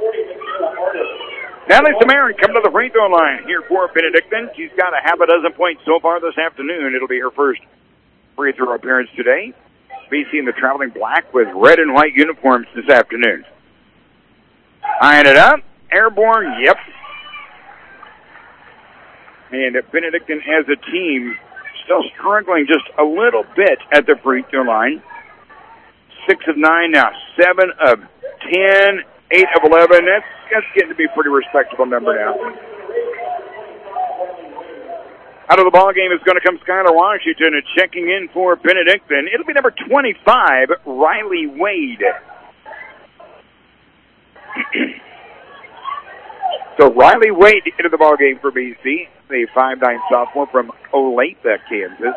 Speaker 5: Natalie Samarin coming to the free throw line here for Benedictine. She's got a half a dozen points so far this afternoon. It'll be her first free throw appearance today. B C in the traveling black with red and white uniforms this afternoon. Eyeing it up. Airborne, yep. And Benedictine as a team still struggling just a little bit at the free throw line. Six of nine now. Seven of ten. Eight of eleven. That's, that's getting to be a pretty respectable number now. Out of the ball game is going to come Skylar Washington, and checking in for Benedictine. It'll be number twenty-five, Riley Wade. So Riley Wade into the ball game for B C, the five nine sophomore from Olathe, Kansas.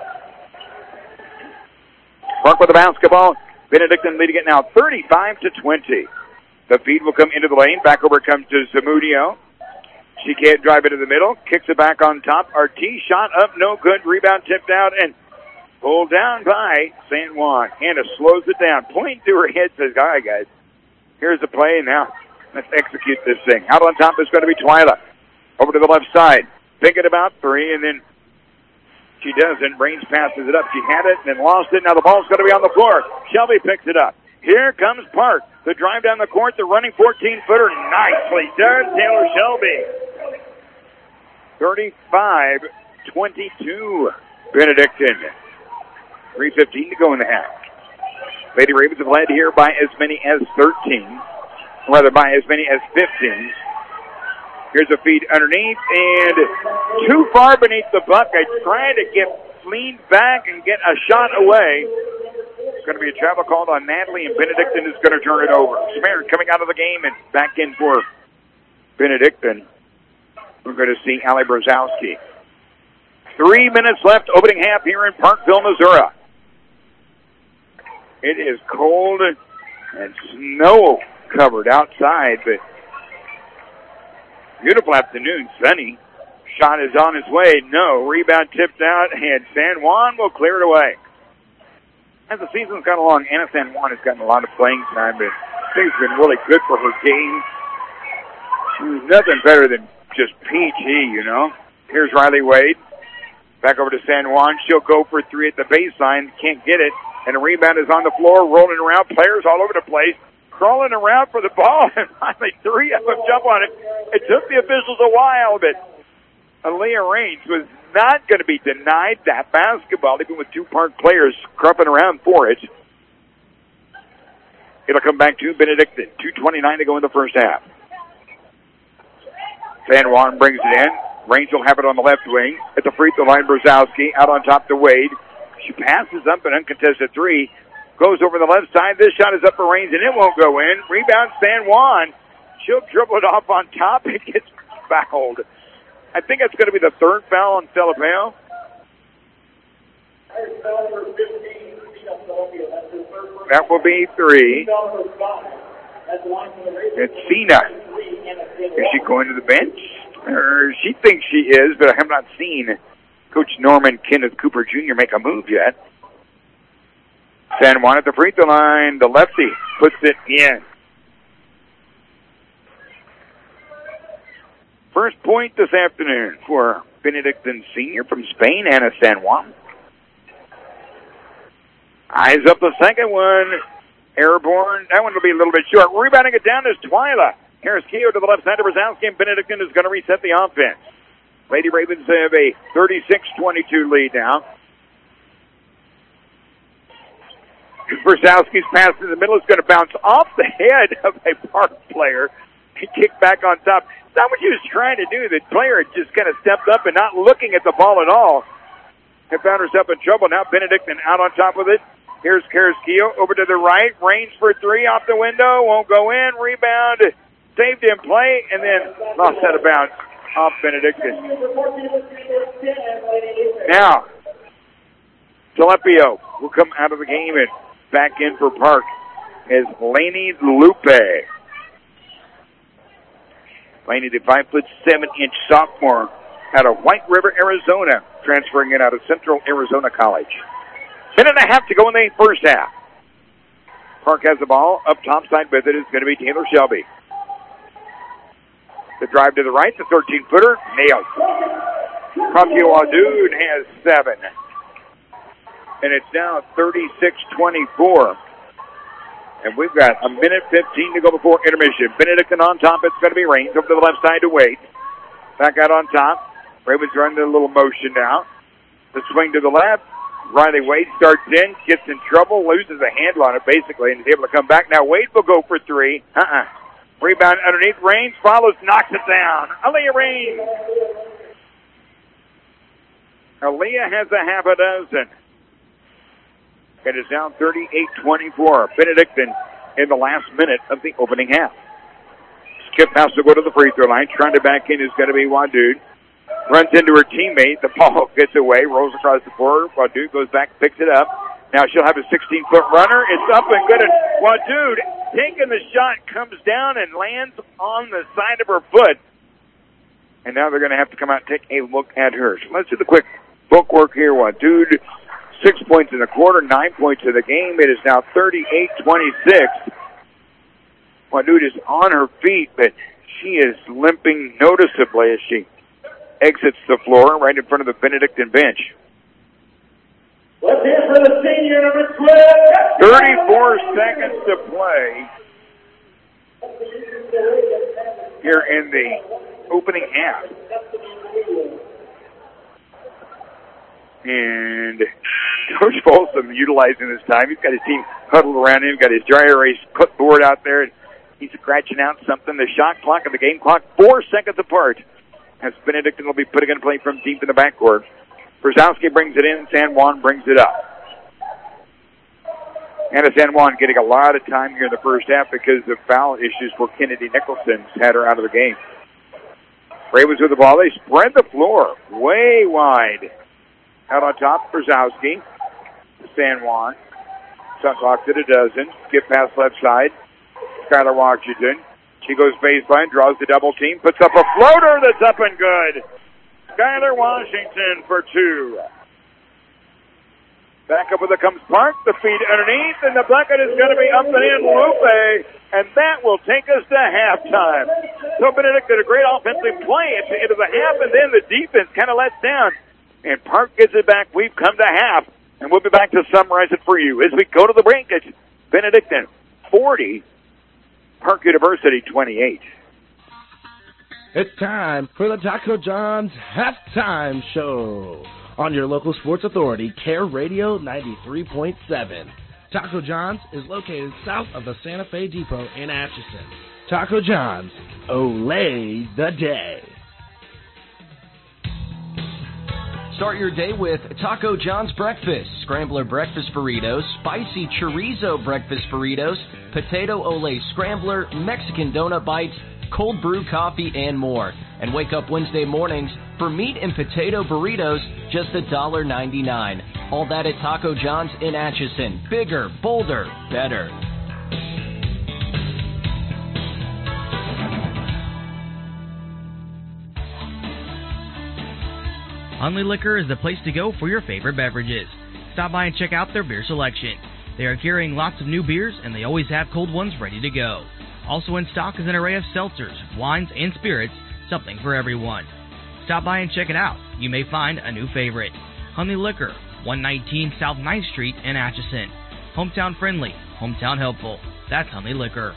Speaker 5: Park with the basketball. Benedictine leading it now thirty-five to twenty. The feed will come into the lane. Back over comes to Zamudio. She can't drive it in the middle. Kicks it back on top. Artie shot up, no good. Rebound tipped out and pulled down by San Juan. Hannah slows it down. Point to her head, says, all right, guys, here's the play. Now let's execute this thing. Out on top is going to be Twyla. Over to the left side. Thinking about three, and then she doesn't. Raines passes it up. She had it and then lost it. Now the ball's going to be on the floor. Shelby picks it up. Here comes Park. The drive down the court, the running fourteen-footer. Nicely done, Taylor Shelby. thirty-five twenty-two, Benedictine. three fifteen to go in the half. Lady Ravens have led here by as many as thirteen. Rather, by as many as fifteen. Here's a feed underneath, and too far beneath the bucket. Trying to get leaned back and get a shot away. It's going to be a travel called on Natalie, and Benedictine is going to turn it over. Samarin coming out of the game and back in for Benedictine. We're going to see Allie Brzezowski. Three minutes left, opening half here in Parkville, Missouri. It is cold and snow-covered outside, but beautiful afternoon, sunny. Shot is on its way. No. Rebound tipped out, and San Juan will clear it away. As the season's gone along, Anna San Juan has gotten a lot of playing time, but things have been really good for her game. There's nothing better than just P G, you know. Here's Riley Wade. Back over to San Juan. She'll go for three at the baseline. Can't get it. And the rebound is on the floor, rolling around. Players all over the place, crawling around for the ball. And finally, three of them jump on it. It took the officials a while, but Aaliyah Raines was not going to be denied that basketball, even with two Park players scrubbing around for it. It'll come back to Benedictine. two twenty-nine to go in the first half. San Juan brings it in. Raines will have it on the left wing. At the free throw line, Brzezowski out on top to Wade. She passes up an uncontested three. Goes over the left side. This shot is up for Raines, and it won't go in. Rebound San Juan. She'll dribble it off on top. It gets fouled. I think it's going to be the third foul on Celebeo. That will be three. It's Cena. Is she going to the bench? Or she thinks she is, but I have not seen Coach Norman Kenneth Cooper Junior make a move yet. San Juan at the free throw line. The lefty puts it in. First point this afternoon for Benedictine Senior from Spain, Anna San Juan. Eyes up the second one. Airborne. That one will be a little bit short. Rebounding it down is Twyla. Harris Keogh to the left side of Brzezowski, and Benedictine is going to reset the offense. Lady Ravens have a thirty-six twenty-two lead now. Brzezowski's pass in the middle is going to bounce off the head of a Park player and kick back on top. It's not what he was trying to do. The player had just kind of stepped up and not looking at the ball at all. And found herself in trouble. Now Benedictine out on top of it. Here's Carrasquillo over to the right. Range for three off the window. Won't go in. Rebound. Saved in play. And then lost out of bounds off Benedictine. Now, Telepio will come out of the game and back in for Park as Laney Lupe. Laney, the five foot seven inch sophomore out of White River, Arizona, transferring in out of Central Arizona College. Minute and a half to go in the first half. Park has the ball. Up top side with it is going to be Taylor Shelby. The drive to the right, the thirteen-footer, nailed. Prapio Adoud has seven. And it's now thirty-six twenty-four. And we've got a minute fifteen to go before intermission. Benedictine on top. It's going to be Raines over to the left side to Wade. Back out on top. Ravens running a little motion now. The swing to the left. Riley Wade starts in, gets in trouble, loses a handle on it basically, and is able to come back. Now Wade will go for three. Uh-uh. Rebound underneath. Raines follows, knocks it down. Aaliyah Raines. Aaliyah has a half a dozen. It is down thirty-eight twenty-four. Benedictine in the last minute of the opening half. Skip has to go to the free throw line. Trying to back in is going to be Wadood. Runs into her teammate. The ball gets away, rolls across the floor. Wadood goes back, picks it up. Now she'll have a sixteen-foot runner. It's up and good. And Wadood, taking the shot, comes down and lands on the side of her foot. And now they're going to have to come out and take a look at her. So let's do the quick bookwork here. Wadood, six points in the quarter, nine points in the game. It is now thirty-eight twenty-six. Wadood is on her feet, but she is limping noticeably as she exits the floor right in front of the Benedictine bench.
Speaker 8: Let's hear for the senior number twelve.
Speaker 5: thirty-four seconds to play here in the opening half. And Coach Folsom utilizing this time. He's got his team huddled around him, got his dry erase clipboard out there. He's scratching out something. The shot clock and the game clock, four seconds apart. As Benedictine will be putting in play from deep in the backcourt. Brzezowski brings it in. San Juan brings it up. Anna San Juan getting a lot of time here in the first half because of foul issues for Kennedy Nicholson's had her out of the game. Ravens with the ball. They spread the floor way wide. Out on top, Brzezowski. San Juan. Shot clock at a dozen. Skip pass left side. Skylar Washington. She goes baseline, draws the double team, puts up a floater that's up and good. Skylar Washington for two. Back up with it comes Park, the feed underneath, and the bucket is going to be up and in, Lupe, and that will take us to halftime. So Benedict did a great offensive play at the end of the half, and then the defense kind of lets down. And Park gets it back. We've come to half, and we'll be back to summarize it for you. As we go to the break, it's Benedictine forty, Park University twenty-eight.
Speaker 1: It's time for the Taco John's halftime show on your local sports authority, Care Radio ninety-three point seven. Taco John's is located south of the Santa Fe Depot in Atchison. Taco John's, Olay the day.
Speaker 6: Start your day with Taco John's Breakfast, Scrambler Breakfast Burritos, Spicy Chorizo Breakfast Burritos, Potato Ole Scrambler, Mexican Donut Bites, Cold Brew Coffee, and more. And wake up Wednesday mornings for meat and potato burritos, just one dollar ninety-nine. All that at Taco John's in Atchison. Bigger, bolder, better.
Speaker 10: Hundley Liquor is the place to go for your favorite beverages. Stop by and check out their beer selection. They are carrying lots of new beers, and they always have cold ones ready to go. Also in stock is an array of seltzers, wines, and spirits, something for everyone. Stop by and check it out. You may find a new favorite. Hundley Liquor, one nineteen South ninth Street in Atchison. Hometown friendly, hometown helpful. That's Hundley Liquor.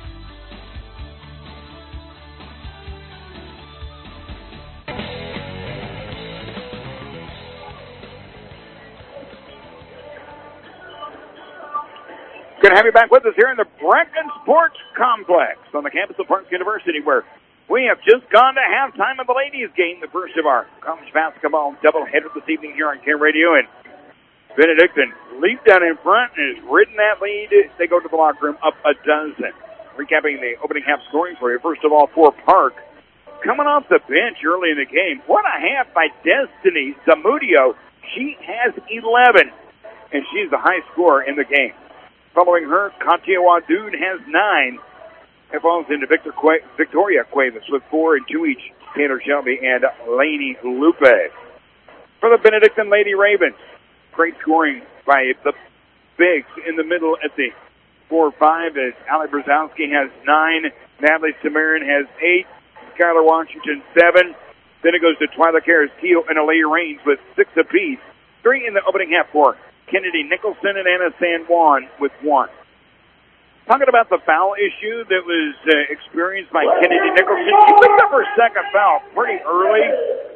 Speaker 5: Good to have you back with us here in the Brecken Sports Complex on the campus of Park University, where we have just gone to halftime of the ladies' game, the first of our college basketball doubleheader this evening here on Care Radio. And Benedictine leaped down in front and has ridden that lead. They go to the locker room up a dozen. Recapping the opening half scoring for you, first of all, for Park. Coming off the bench early in the game, what a half by Destiny Zamudio. She has eleven, and she's the high scorer in the game. Following her, Katia Wadood has nine. It falls into Victor Qu- Victoria Cuevas with four and two each. Taylor Shelby and Lainey Lupe. For the Benedictine Lady Ravens, great scoring by the bigs in the middle at the four five as Allie Brzezowski has nine. Natalie Samarin has eight. Skylar Washington seven. Then it goes to Twyla Castillo and Alea Raines with six apiece. Three in the opening half for Kennedy Nicholson and Anna San Juan with one. Talking about the foul issue that was uh, experienced by Kennedy Nicholson, she picked up her second foul pretty early.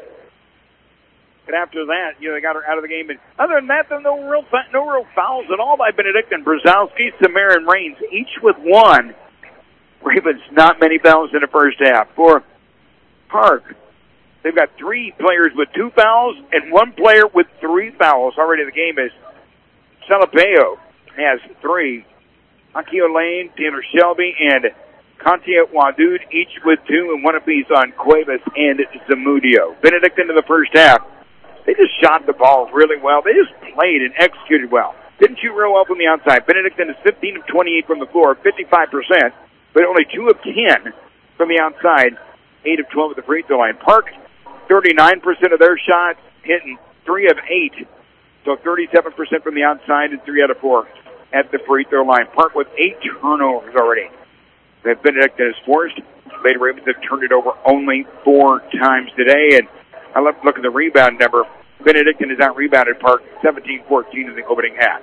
Speaker 5: And after that, you know, they got her out of the game. And other than that, there no real no real fouls at all by Benedictine. Brzezowski, Samarin, Raines, each with one. Ravens, not many fouls in the first half. For Park, they've got three players with two fouls and one player with three fouls already in the game. Is Salapeo has three. Akio Lane, Taylor Shelby, and Katia Wadood, each with two and one apiece on Cuevas and Zamudio. Benedictine in the first half, they just shot the ball really well. They just played and executed well. Didn't shoot real well from the outside. Benedictine is fifteen of twenty-eight from the floor, fifty-five percent, but only two of ten from the outside, eight of twelve at the free throw line. Park, thirty-nine percent of their shots, hitting three of eight. So thirty-seven percent from the outside and three out of four at the free throw line. Park with eight turnovers already that Benedictine has forced. Lady Ravens have turned it over only four times today. And I love to look at the rebound number. Benedictine has out-rebounded Park seventeen fourteen in the opening half.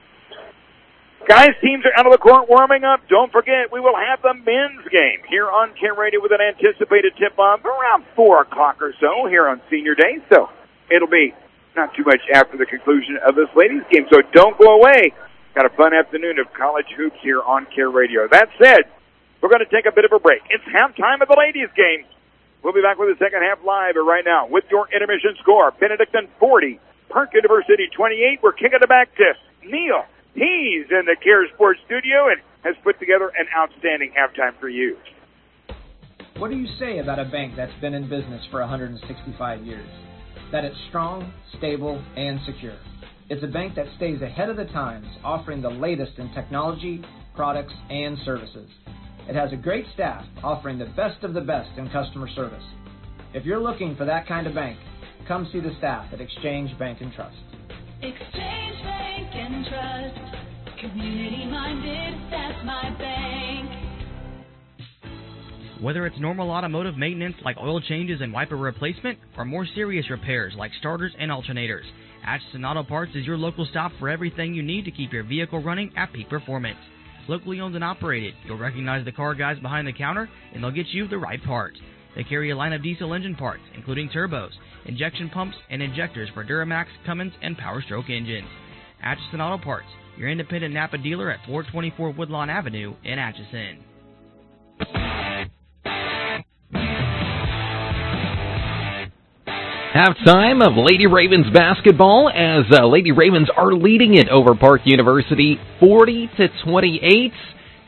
Speaker 5: Guys, teams are out of the court warming up. Don't forget, we will have the men's game here on Care Radio with an anticipated tip-off around four o'clock or so here on Senior Day. So it'll be not too much after the conclusion of this ladies' game. So don't go away. Got a fun afternoon of college hoops here on Care Radio. That said, we're going to take a bit of a break. It's halftime of the ladies' game. We'll be back with the second half live right now with your intermission score. Benedictine forty, Park University twenty-eight. We're kicking it back to Neil. He's in the Care Sports studio and has put together an outstanding halftime for you.
Speaker 11: What do you say about a bank that's been in business for one hundred sixty-five years? That it's strong, stable, and secure. It's a bank that stays ahead of the times, offering the latest in technology, products, and services. It has a great staff offering the best of the best in customer service. If you're looking for that kind of bank, come see the staff at Exchange Bank and Trust.
Speaker 12: Exchange Bank and Trust, community-minded, that's my bank.
Speaker 10: Whether it's normal automotive maintenance like oil changes and wiper replacement, or more serious repairs like starters and alternators, Atchison Auto Parts is your local stop for everything you need to keep your vehicle running at peak performance. Locally owned and operated, you'll recognize the car guys behind the counter, and they'll get you the right part. They carry a line of diesel engine parts, including turbos, injection pumps, and injectors for Duramax, Cummins, and Power Stroke engines. Atchison Auto Parts, your independent Napa dealer at four twenty-four Woodlawn Avenue in Atchison.
Speaker 2: Halftime of Lady Ravens basketball as uh, Lady Ravens are leading it over Park University forty to twenty-eight.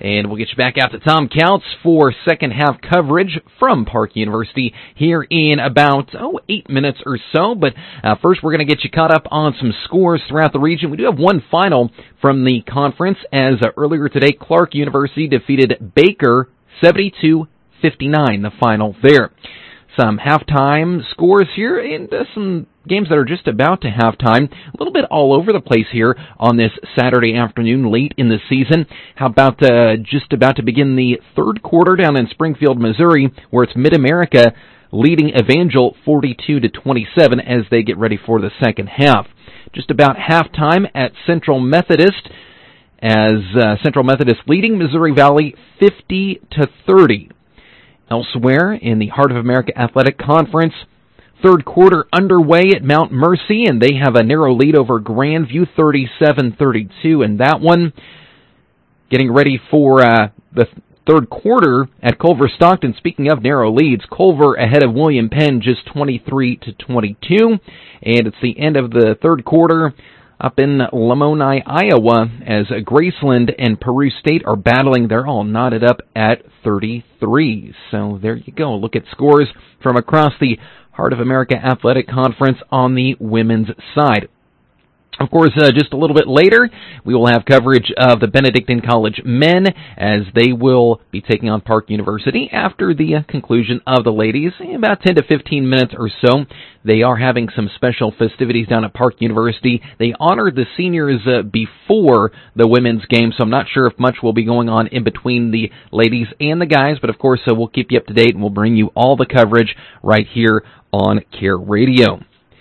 Speaker 13: And we'll get you back out to Tom Counts for second half coverage from Park University here in about, oh, eight minutes or so. But uh, first, we're going to get you caught up on some scores throughout the region. We do have one final from the conference, as uh, earlier today, Clark University defeated Baker seventy-two fifty-nine, the final there. Some halftime scores here and uh, some games that are just about to halftime. A little bit all over the place here on this Saturday afternoon late in the season. How about uh, just about to begin the third quarter down in Springfield, Missouri, where it's Mid-America leading Evangel forty-two to twenty-seven as they get ready for the second half. Just about halftime at Central Methodist, as uh, Central Methodist leading Missouri Valley fifty to thirty. Elsewhere in the Heart of America Athletic Conference, third quarter underway at Mount Mercy, and they have a narrow lead over Grandview, thirty-seven thirty-two, and that one getting ready for uh, the third quarter at Culver Stockton. Speaking of narrow leads, Culver ahead of William Penn, just twenty-three to twenty-two, and it's the end of the third quarter up in Lamoni, Iowa, as Graceland and Peru State are battling. They're all knotted up at thirty-three. So there you go. Look at scores from across the Heart of America Athletic Conference on the women's side. Of course, uh, just a little bit later, we will have coverage of the Benedictine College men as they will be taking on Park University after the uh, conclusion of the ladies. In about ten to fifteen minutes or so, they are having some special festivities down at Park University. They honored the seniors uh, before the women's game, so I'm not sure if much will be going on in between the ladies and the guys, but of course, uh, we'll keep you up to date and we'll bring you all the coverage right here on Care Radio.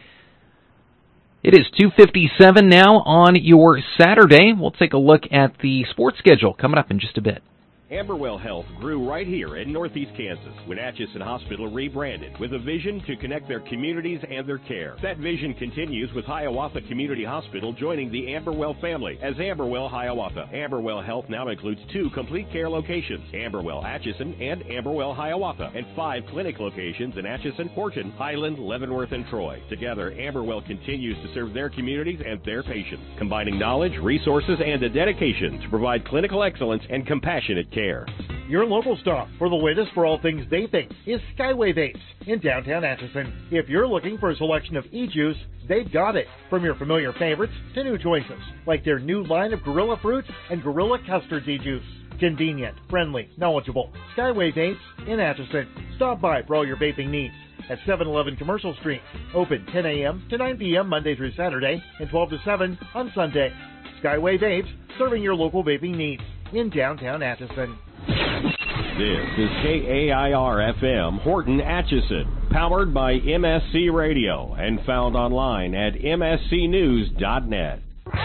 Speaker 13: It is two fifty-seven now on your Saturday. We'll take a look at the sports schedule coming up in just a bit.
Speaker 3: Amberwell Health grew right here in Northeast Kansas when Atchison Hospital rebranded with a vision to connect their communities and their care. That vision continues with Hiawatha Community Hospital joining the Amberwell family as Amberwell Hiawatha. Amberwell Health now includes two complete care locations, Amberwell Atchison and Amberwell Hiawatha, and five clinic locations in Atchison, Horton, Highland, Leavenworth, and Troy. Together, Amberwell continues to serve their communities and their patients, combining knowledge, resources, and a dedication to provide clinical excellence and compassionate care.
Speaker 14: Your local stop for the latest for all things vaping is Skyway Vapes in downtown Atchison. If you're looking for a selection of e-juice, they've got it. From your familiar favorites to new choices, like their new line of Gorilla Fruit and Gorilla Custard e-juice. Convenient, friendly, knowledgeable. Skyway Vapes in Atchison. Stop by for all your vaping needs at seven eleven Commercial Street. Open ten a.m. to nine p.m. Monday through Saturday and twelve to seven on Sunday. Skyway Vapes, serving your local vaping needs in downtown Atchison.
Speaker 3: This is K A I R F M Horton Atchison, powered by M S C Radio and found online at m s c news dot net.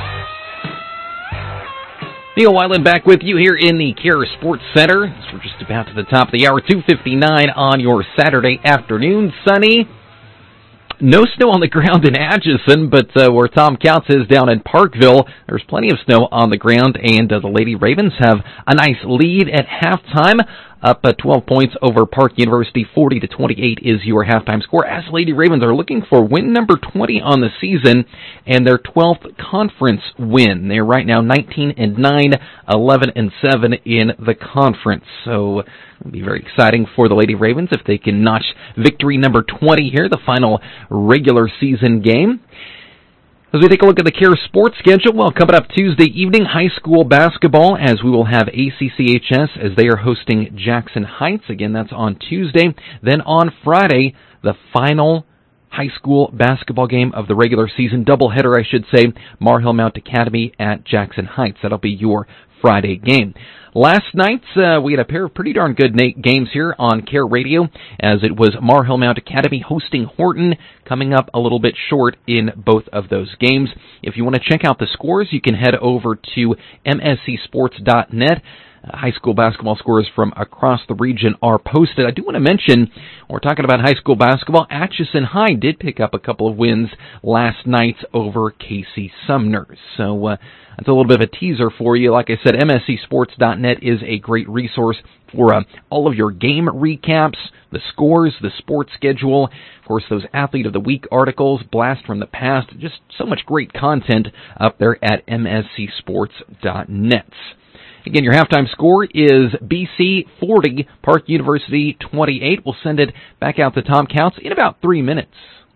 Speaker 13: Neil Weiland back with you here in the Care Sports Center. We're just about to the top of the hour, two fifty-nine on your Saturday afternoon. Sunny. No snow on the ground in Atchison, but uh, where Tom Counts is down in Parkville, there's plenty of snow on the ground, and uh, the Lady Ravens have a nice lead at halftime. Up uh, twelve points over Park University, forty to twenty-eight is your halftime score, as Lady Ravens are looking for win number twenty on the season and their twelfth conference win. They're right now nineteen and nine, eleven and seven in the conference. So it'll be very exciting for the Lady Ravens if they can notch victory number twenty here, the final regular season game. As we take a look at the Care Sports schedule, well, coming up Tuesday evening, high school basketball, as we will have A C C H S as they are hosting Jackson Heights. Again, that's on Tuesday. Then on Friday, the final high school basketball game of the regular season, doubleheader, I should say, Marhill Mount Academy at Jackson Heights. That'll be your Friday game. Last night, uh, we had a pair of pretty darn good na- games here on Care Radio, as it was Marhill Mount Academy hosting Horton, coming up a little bit short in both of those games. If you want to check out the scores, you can head over to m s c sports dot net. Uh, high school basketball scores from across the region are posted. I do want to mention, we're talking about high school basketball, Atchison High did pick up a couple of wins last night over K C Sumner. So, uh, that's a little bit of a teaser for you. Like I said, m s c sports dot net is a great resource for uh, all of your game recaps, the scores, the sports schedule, of course, those Athlete of the Week articles, blast from the past, just so much great content up there at m s c sports dot net. Again, your halftime score is B C forty, Park University twenty-eight. We'll send it back out to Tom Counts in about three minutes.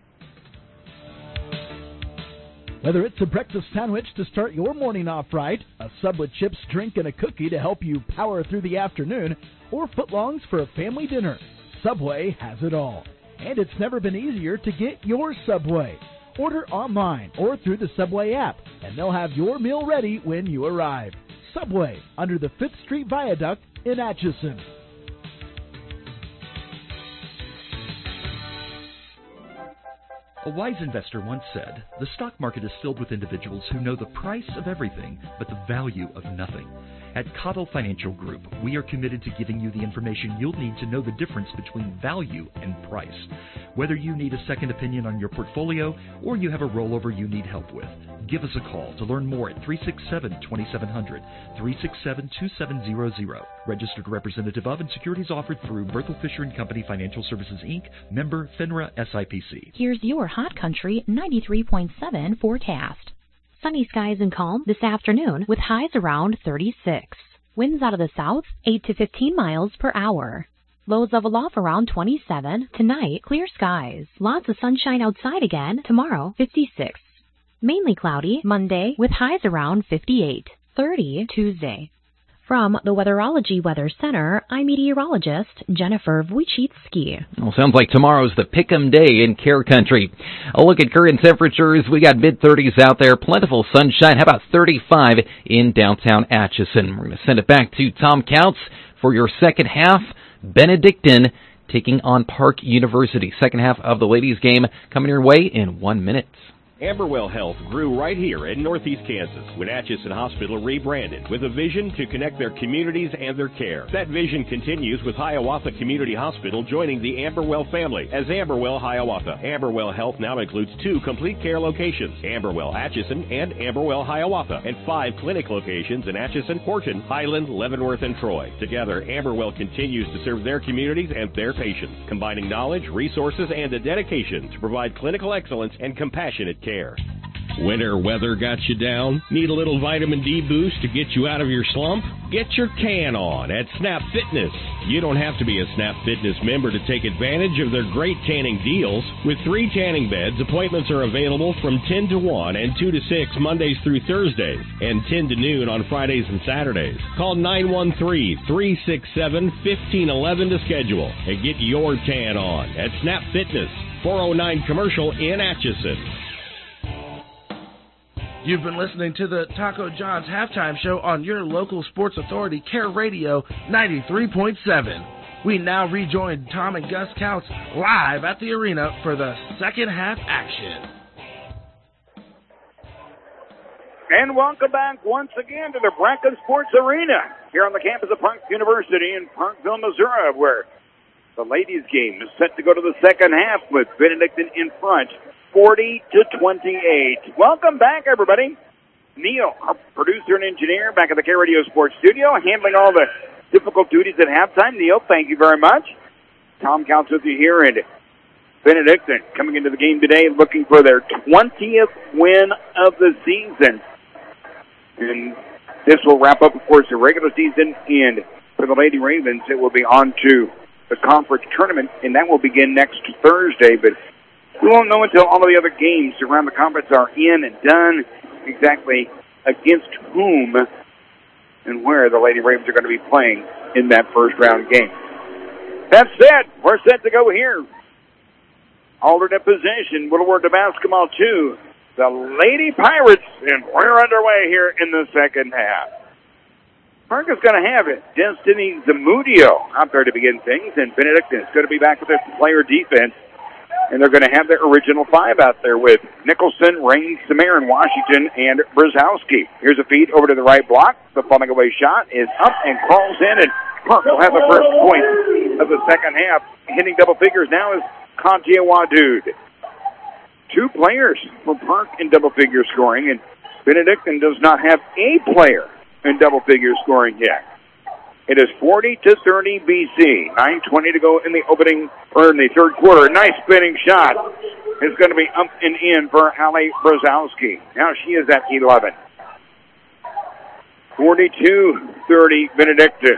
Speaker 9: Whether it's a breakfast sandwich to start your morning off right, a sub with chips, drink, and a cookie to help you power through the afternoon, or footlongs for a family dinner, Subway has it all. And it's never been easier to get your Subway. Order online or through the Subway app, and they'll have your meal ready when you arrive. Subway, under the fifth Street Viaduct in Atchison.
Speaker 15: A wise investor once said, "The stock market is filled with individuals who know the price of everything but the value of nothing." At Cottle Financial Group, we are committed to giving you the information you'll need to know the difference between value and price. Whether you need a second opinion on your portfolio or you have a rollover you need help with, give us a call to learn more at three six seven, two seven zero zero, three six seven, two seven zero zero. Registered representative of and securities offered through Berthel Fisher and Company Financial Services, Incorporated, member FINRA S I P C.
Speaker 16: Here's your Hot Country ninety-three point seven forecast. Sunny skies and calm this afternoon with highs around thirty-six. Winds out of the south, eight to fifteen miles per hour. Lows level off around twenty-seven. Tonight, clear skies. Lots of sunshine outside again. Tomorrow, fifty-six. Mainly cloudy Monday with highs around fifty-eight. thirty Tuesday. From the Weatherology Weather Center, I'm meteorologist Jennifer Wojcicki.
Speaker 13: Well, sounds like tomorrow's the pick'em day in Care Country. A look at current temperatures. We got mid-thirties out there, plentiful sunshine. How about thirty-five in downtown Atchison? We're going to send it back to Tom Counts for your second half. Benedictine taking on Park University. Second half of the ladies' game coming your way in one minute.
Speaker 3: Amberwell Health grew right here in Northeast Kansas when Atchison Hospital rebranded with a vision to connect their communities and their care. That vision continues with Hiawatha Community Hospital joining the Amberwell family as Amberwell Hiawatha. Amberwell Health now includes two complete care locations, Amberwell Atchison and Amberwell Hiawatha, and five clinic locations in Atchison, Horton, Highland, Leavenworth, and Troy. Together, Amberwell continues to serve their communities and their patients, combining knowledge, resources, and a dedication to provide clinical excellence and compassionate care. Winter weather got you down? Need a little vitamin D boost to get you out of your slump? Get your tan on at Snap Fitness. You don't have to be a Snap Fitness member to take advantage of their great tanning deals. With three tanning beds, appointments are available from ten to one and two to six Mondays through Thursdays, and ten to noon on Fridays and Saturdays. Call nine one three, three six seven, one five one one to schedule and get your tan on at Snap Fitness, four oh nine Commercial in Atchison.
Speaker 1: You've been listening to the Taco John's halftime show on your local sports authority, Care Radio ninety-three point seven. We now rejoin Tom and Gus Counts live at the arena for the second half action.
Speaker 5: And welcome back once again to the Bracken Sports Arena here on the campus of Park University in Parkville, Missouri, where the ladies' game is set to go to the second half with Benedictine in front, forty to twenty-eight. Welcome back, everybody. Neil, our producer and engineer, back at the Care Radio Sports Studio, handling all the difficult duties at halftime. Neil, thank you very much. Tom Counts with you here, and Benedictine coming into the game today looking for their twentieth win of the season. And this will wrap up, of course, the regular season, and for the Lady Ravens, it will be on to the conference tournament, and that will begin next Thursday, but we won't know until all of the other games around the conference are in and done, exactly against whom and where the Lady Ravens are going to be playing in that first round game. That said, we're set to go here. Alternate position, we'll award to basketball to the Lady Pirates, and we're underway here in the second half. Park is going to have it. Destiny Zamudio out there to begin things, and Benedictine is going to be back with their player defense. And they're going to have their original five out there with Nicholson, Rain, Samarin, Washington, and Brzezowski. Here's a feed over to the right block. The falling away shot is up and crawls in, and Park will have the first point of the second half. Hitting double figures now is Kantia Wadood. Two players for Park in double figure scoring, and Benedictine does not have a player in double figure scoring yet. It is forty to thirty B C. nine twenty to go in the opening, or in the third quarter. Nice spinning shot. It's going to be up and in for Allie Brzezowski. Now she is at eleven. forty-two thirty Benedictine.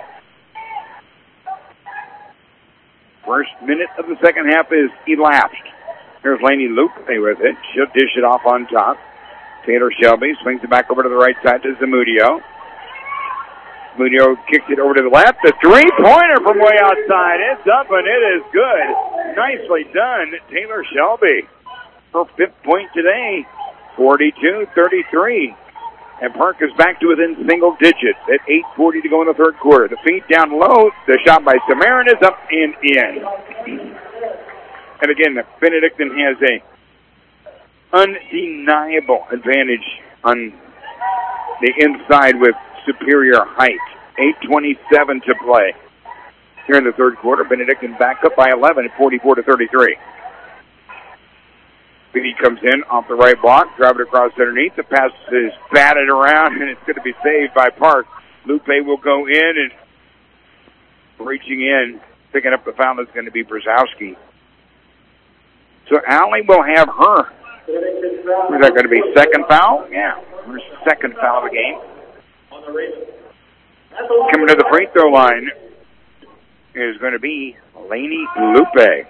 Speaker 5: First minute of the second half is elapsed. Here's Lainey Lupe with it. She'll dish it off on top. Taylor Shelby swings it back over to the right side to Zamudio. Zamudio kicks it over to the left. The three-pointer from way outside. It's up and it is good. Nicely done, Taylor Shelby. Her fifth point today, forty-two thirty-three. And Park is back to within single digits at eight forty to go in the third quarter. The feed down low. The shot by Samarin is up and in. And again, Benedictine has a undeniable advantage on the inside with superior height. eight twenty-seven to play here in the third quarter. Benedictine back up by eleven at forty-four to thirty-three. He comes in off the right block, drive it across underneath. The pass is batted around, and it's going to be saved by Park. Lupe will go in, and reaching in, picking up the foul is going to be Brzezowski. So Allie will have her. Is that going to be second foul? Yeah, her second foul of the game. Coming to the free throw line is going to be Lainey Lupe.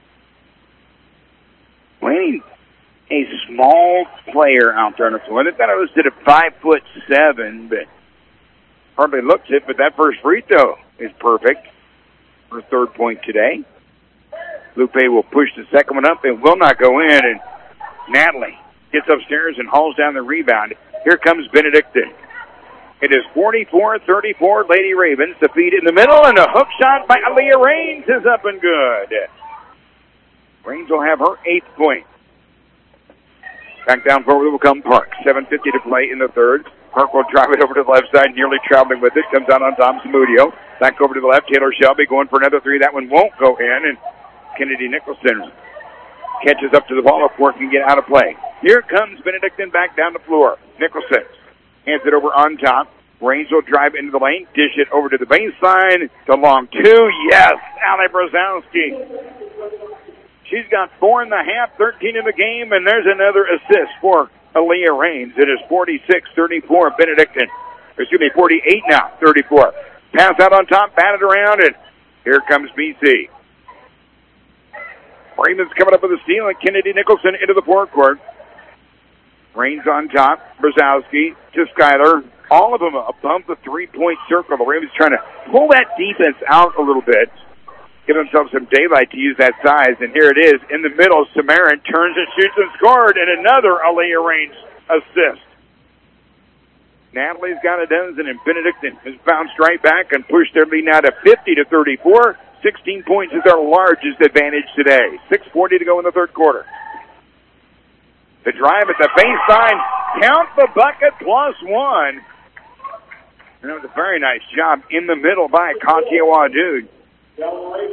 Speaker 5: Lainey, a small player out there on the floor. They thought I was at a five foot seven, but hardly looks it. But that first free throw is perfect. Her third point today. Lupe will push the second one up and will not go in. And Natalie gets upstairs and hauls down the rebound. Here comes Benedictine. It is forty-four thirty-four, Lady Ravens. The feed in the middle, and a hook shot by Aaliyah Raines is up and good. Raines will have her eighth point. Back down forward will come Park. seven fifty to play in the third. Park will drive it over to the left side, nearly traveling with it. Comes out on Tom Zamudio. Back over to the left. Taylor Shelby going for another three. That one won't go in. And Kennedy Nicholson catches up to the ball before it can get out of play. Here comes Benedictine back down the floor. Nicholson hands it over on top. Raines will drive into the lane. Dish it over to the baseline. The long two. Yes, Allie Brzezowski. She's got four and a half, thirteen in the game, and there's another assist for Aaliyah Raines. It is forty-six thirty-four Benedictine. Excuse me, forty-eight now, thirty-four. Pass out on top, batted around, and here comes B C. Raymond's coming up with a steal, and Kennedy Nicholson into the forecourt. Raines on top, Brzezowski to Skyler. All of them above the three-point circle. The Ravens trying to pull that defense out a little bit. Give themselves some daylight to use that size, and here it is in the middle. Samarin turns and shoots and scored, and another Aaliyah Raines assist. Natalie's got a dozen, and Benedictine has bounced right back and pushed their lead now to fifty to thirty-four. sixteen points is their largest advantage today. six forty to go in the third quarter. The drive at the baseline, count the bucket plus one. And that was a very nice job in the middle by Katia Wadood. There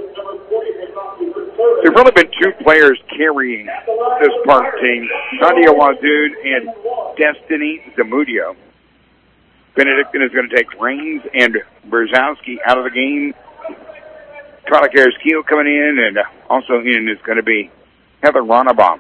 Speaker 5: have really been two players carrying this Park team, Katia Wadood and Destiny Zamudio. Benedictine is going to take Raines and Brzezowski out of the game. Carla Carrasquillo coming in, and also in is going to be Heather Ronnebaum.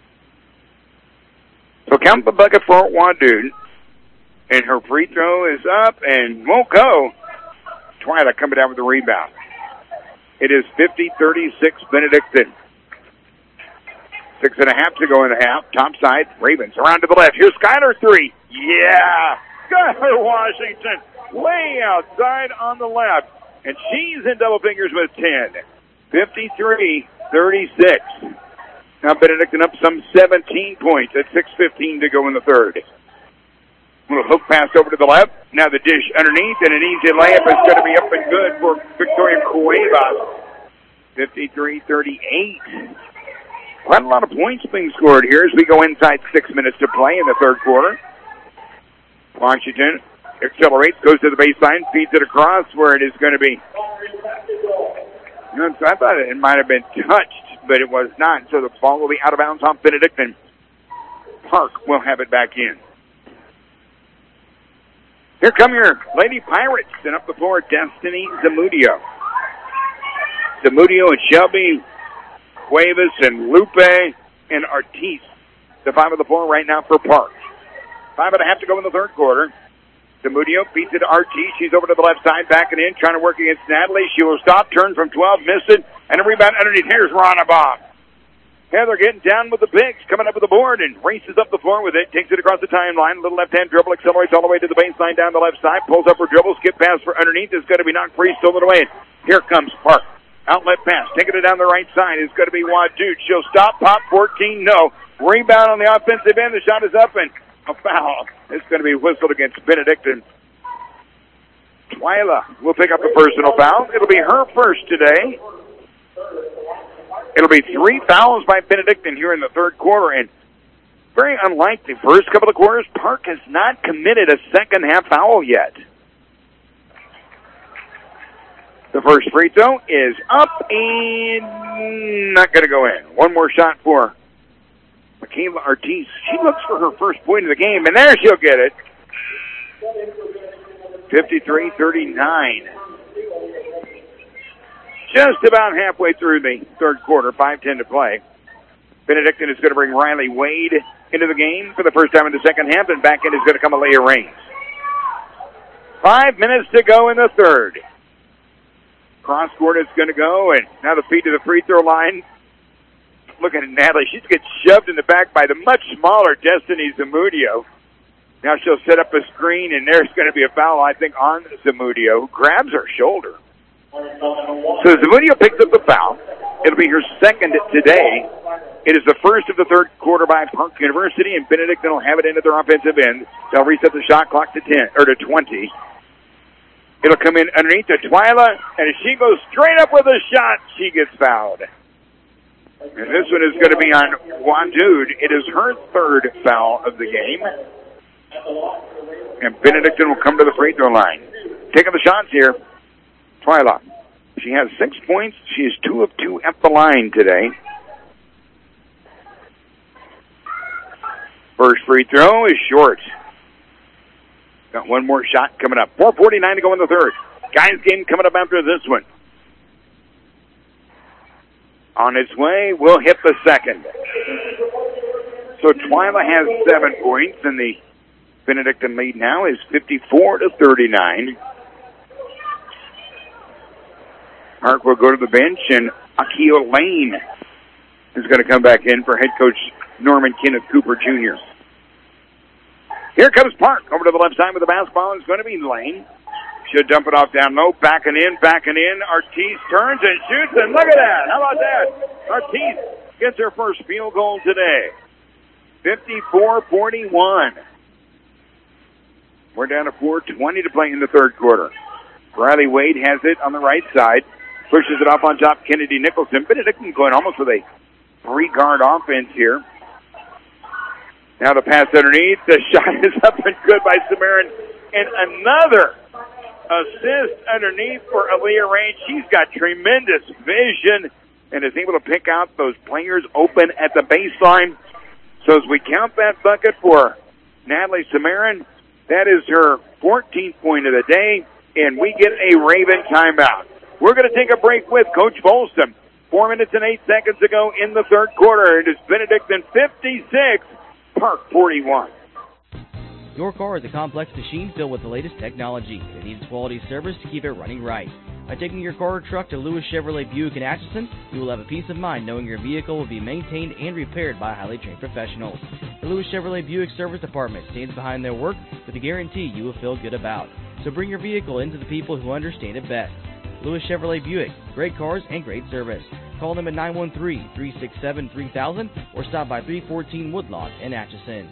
Speaker 5: So count the bucket for Wadood, and her free throw is up and won't go. Twyla coming down with the rebound. It is fifty thirty-six Benedictine. Six and a half to go in the half. Top side, Ravens around to the left. Here's Skyler three. Yeah! Skyler Washington way outside on the left. And she's in double figures with ten. fifty-three thirty-six. Now Benedictine up some seventeen points at six fifteen to go in the third. Little hook pass over to the left. Now the dish underneath, and an easy layup is going to be up and good for Victoria Cuevas. fifty-three thirty-eight. Quite a lot of points being scored here as we go inside six minutes to play in the third quarter. Washington accelerates, goes to the baseline, feeds it across where it is going to be. I thought it might have been touched, but it was not. So the ball will be out of bounds on Benedictine. Park will have it back in. Here come your Lady Pirates, and up the floor, Destiny Zamudio. Zamudio and Shelby, Cuevas and Lupe and Artis. The five of the four right now for Park. Five and a half to go in the third quarter. Zamudio beats it to R T. She's over to the left side, backing in, trying to work against Natalie. She will stop, turn from twelve, missed it, and a rebound underneath. Here's Ronnebaum. Heather getting down with the bigs, coming up with the board, and races up the floor with it, takes it across the timeline, little left-hand dribble, accelerates all the way to the baseline down the left side, pulls up her dribble, skip pass for underneath, is going to be knocked free, stolen away. Here comes Park. Outlet pass, taking it down the right side, is going to be Wadude. She'll stop, pop, fourteen, no. Rebound on the offensive end, the shot is up, and a foul. It's going to be whistled against Benedictine. Twyla will pick up a personal foul. It'll be her first today. It'll be three fouls by Benedictine here in the third quarter, and very unlike the first couple of quarters, Park has not committed a second half foul yet. The first free throw is up and not going to go in. One more shot for Michaela Ortiz. She looks for her first point of the game, and there she'll get it. fifty-three thirty-nine. Just about halfway through the third quarter, five ten to play. Benedictine is going to bring Riley Wade into the game for the first time in the second half, and back in is going to come Aaliyah Raines. Five minutes to go in the third. Cross court is going to go, and now the feed to the free throw line. Looking at Natalie, she gets shoved in the back by the much smaller Destiny Zamudio. Now she'll set up a screen, and there's going to be a foul, I think, on Zamudio, who grabs her shoulder. So Zamudio picks up the foul. It'll be her second today. It is the first of the third quarter by Park University, and Benedictine will have it into their offensive end. They'll reset the shot clock to ten or to twenty. It'll come in underneath to Twyla, and as she goes straight up with a shot, she gets fouled. And this one is going to be on Wadude. It is her third foul of the game. And Benedictine will come to the free throw line. Taking the shots here, Twyla. She has six points. She is two of two at the line today. First free throw is short. Got one more shot coming up. four forty-nine to go in the third. Guys game coming up after this one. On its way, we'll hit the second. So Twyla has seven points, and the Benedictine lead now is fifty-four to thirty-nine. Park will go to the bench, and Akio Lane is going to come back in for head coach Norman Kenneth Cooper Junior Here comes Park over to the left side with the basketball. It's going to be Lane. Should dump it off down low, backing in, backing in. Ortiz turns and shoots, and look at that. How about that? Ortiz gets her first field goal today. fifty-four forty-one. We're down to four twenty to play in the third quarter. Riley Wade has it on the right side. Pushes it off on top, Kennedy Nicholson. Benedictine going almost with a three-guard offense here. Now the pass underneath. The shot is up and good by Samarin. And another assist underneath for Aaliyah Raines. She's got tremendous vision and is able to pick out those players open at the baseline. So as we count that bucket for Natalie Samarin, that is her fourteenth point of the day, and we get a Raven timeout. We're going to take a break with Coach Volston. Four minutes and eight seconds to go in the third quarter. It is Benedictine fifty-six, Park forty-one.
Speaker 10: Your car is a complex machine filled with the latest technology. It needs quality service to keep it running right. By taking your car or truck to Lewis Chevrolet Buick in Atchison, you will have a peace of mind knowing your vehicle will be maintained and repaired by highly trained professionals. The Lewis Chevrolet Buick Service Department stands behind their work with a guarantee you will feel good about. So bring your vehicle into the people who understand it best. Lewis Chevrolet Buick, great cars and great service. Call them at nine one three, three six seven, three thousand or stop by three fourteen Woodloch in Atchison.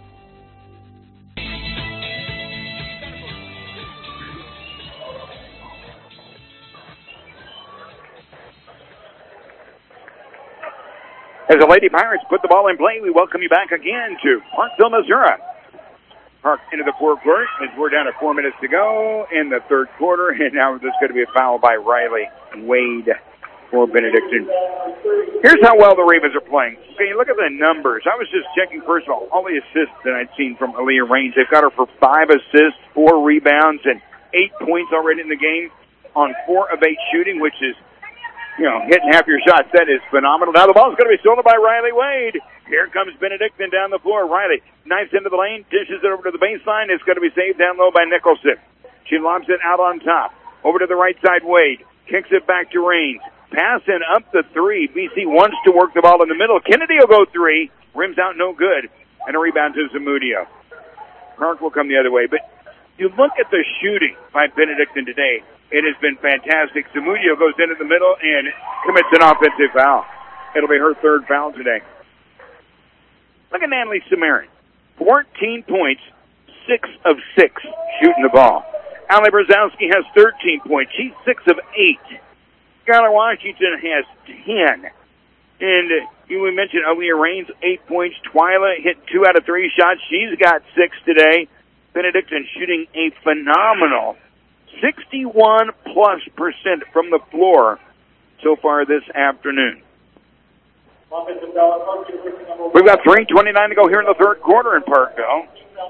Speaker 5: As the Lady Pirates put the ball in play, we welcome you back again to Parkville, Missouri. Park into the fourth quarter as we're down to four minutes to go in the third quarter, and now there's going to be a foul by Riley Wade for Benedictine. Here's how well the Ravens are playing. Okay, look at the numbers. I was just checking, first of all, all the assists that I'd seen from Aaliyah Raines. They've got her for five assists, four rebounds, and eight points already in the game on four of eight shooting, which is you know, hitting half your shots. That is phenomenal. Now the ball's going to be stolen by Riley Wade. Here comes Benedictine down the floor. Riley knifes into the lane, dishes it over to the baseline. It's going to be saved down low by Nicholson. She lobs it out on top. Over to the right side, Wade. Kicks it back to Raines. Passing up the three. B C wants to work the ball in the middle. Kennedy will go three. Rims out no good. And a rebound to Zamudio. Park will come the other way. But you look at the shooting by Benedictine today. It has been fantastic. Zamudio goes into the middle and commits an offensive foul. It'll be her third foul today. Look at Natalie Samarin. fourteen points, six of six shooting the ball. Allie Brzezowski has thirteen points. She's six of eight. Skylar Washington has ten. And uh, you we mentioned Aaliyah Raines, eight points. Twyla hit two out of three shots. She's got six today. Benedictine shooting a phenomenal sixty-one plus percent from the floor so far this afternoon. We've got three twenty-nine to go here in the third quarter in Parkville.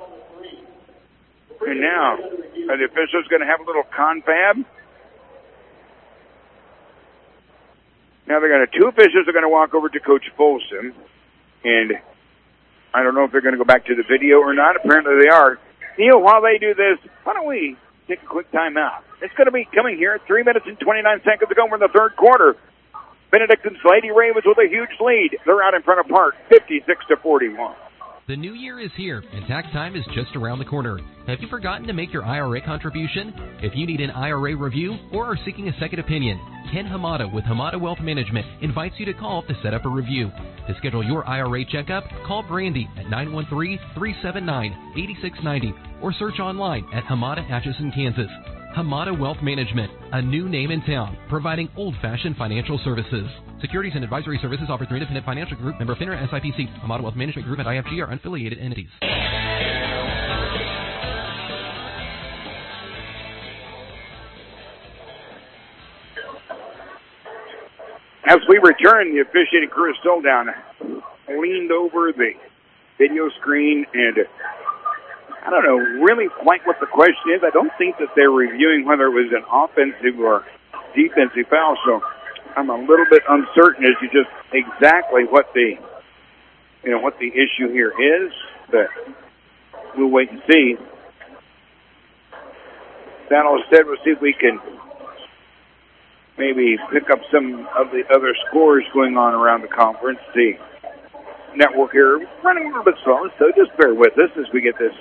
Speaker 5: And now, are the officials going to have a little confab? Now they're going to, two officials are going to walk over to Coach Folsom, and I don't know if they're going to go back to the video or not. Apparently they are. Neil, while they do this, why don't we take a quick timeout? It's going to be coming here at three minutes and twenty-nine seconds to go. We're in the third quarter. Benedictine's Lady Ravens with a huge lead. They're out in front of Park, fifty-six to forty-one.
Speaker 2: The new year is here, and tax time is just around the corner. Have you forgotten to make your I R A contribution? If you need an I R A review or are seeking a second opinion, Ken Hamada with Hamada Wealth Management invites you to call to set up a review. To schedule your I R A checkup, call Brandy at nine one three, three seven nine, eight six nine zero or search online at Hamada Atchison, Kansas. Hamada Wealth Management, a new name in town, providing old-fashioned financial services. Securities and advisory services offered through Independent Financial Group, member FINRA S I P C. Hamada Wealth Management Group and I F G are unaffiliated entities.
Speaker 5: As we return, the officiating crew is still down, leaned over the video screen, and I don't know really quite what the question is. I don't think that they're reviewing whether it was an offensive or defensive foul, so I'm a little bit uncertain as to just exactly what the, you know, what the issue here is, but we'll wait and see. That all said, we'll see if we can maybe pick up some of the other scores going on around the conference. The network here running a little bit slow, so just bear with us as we get this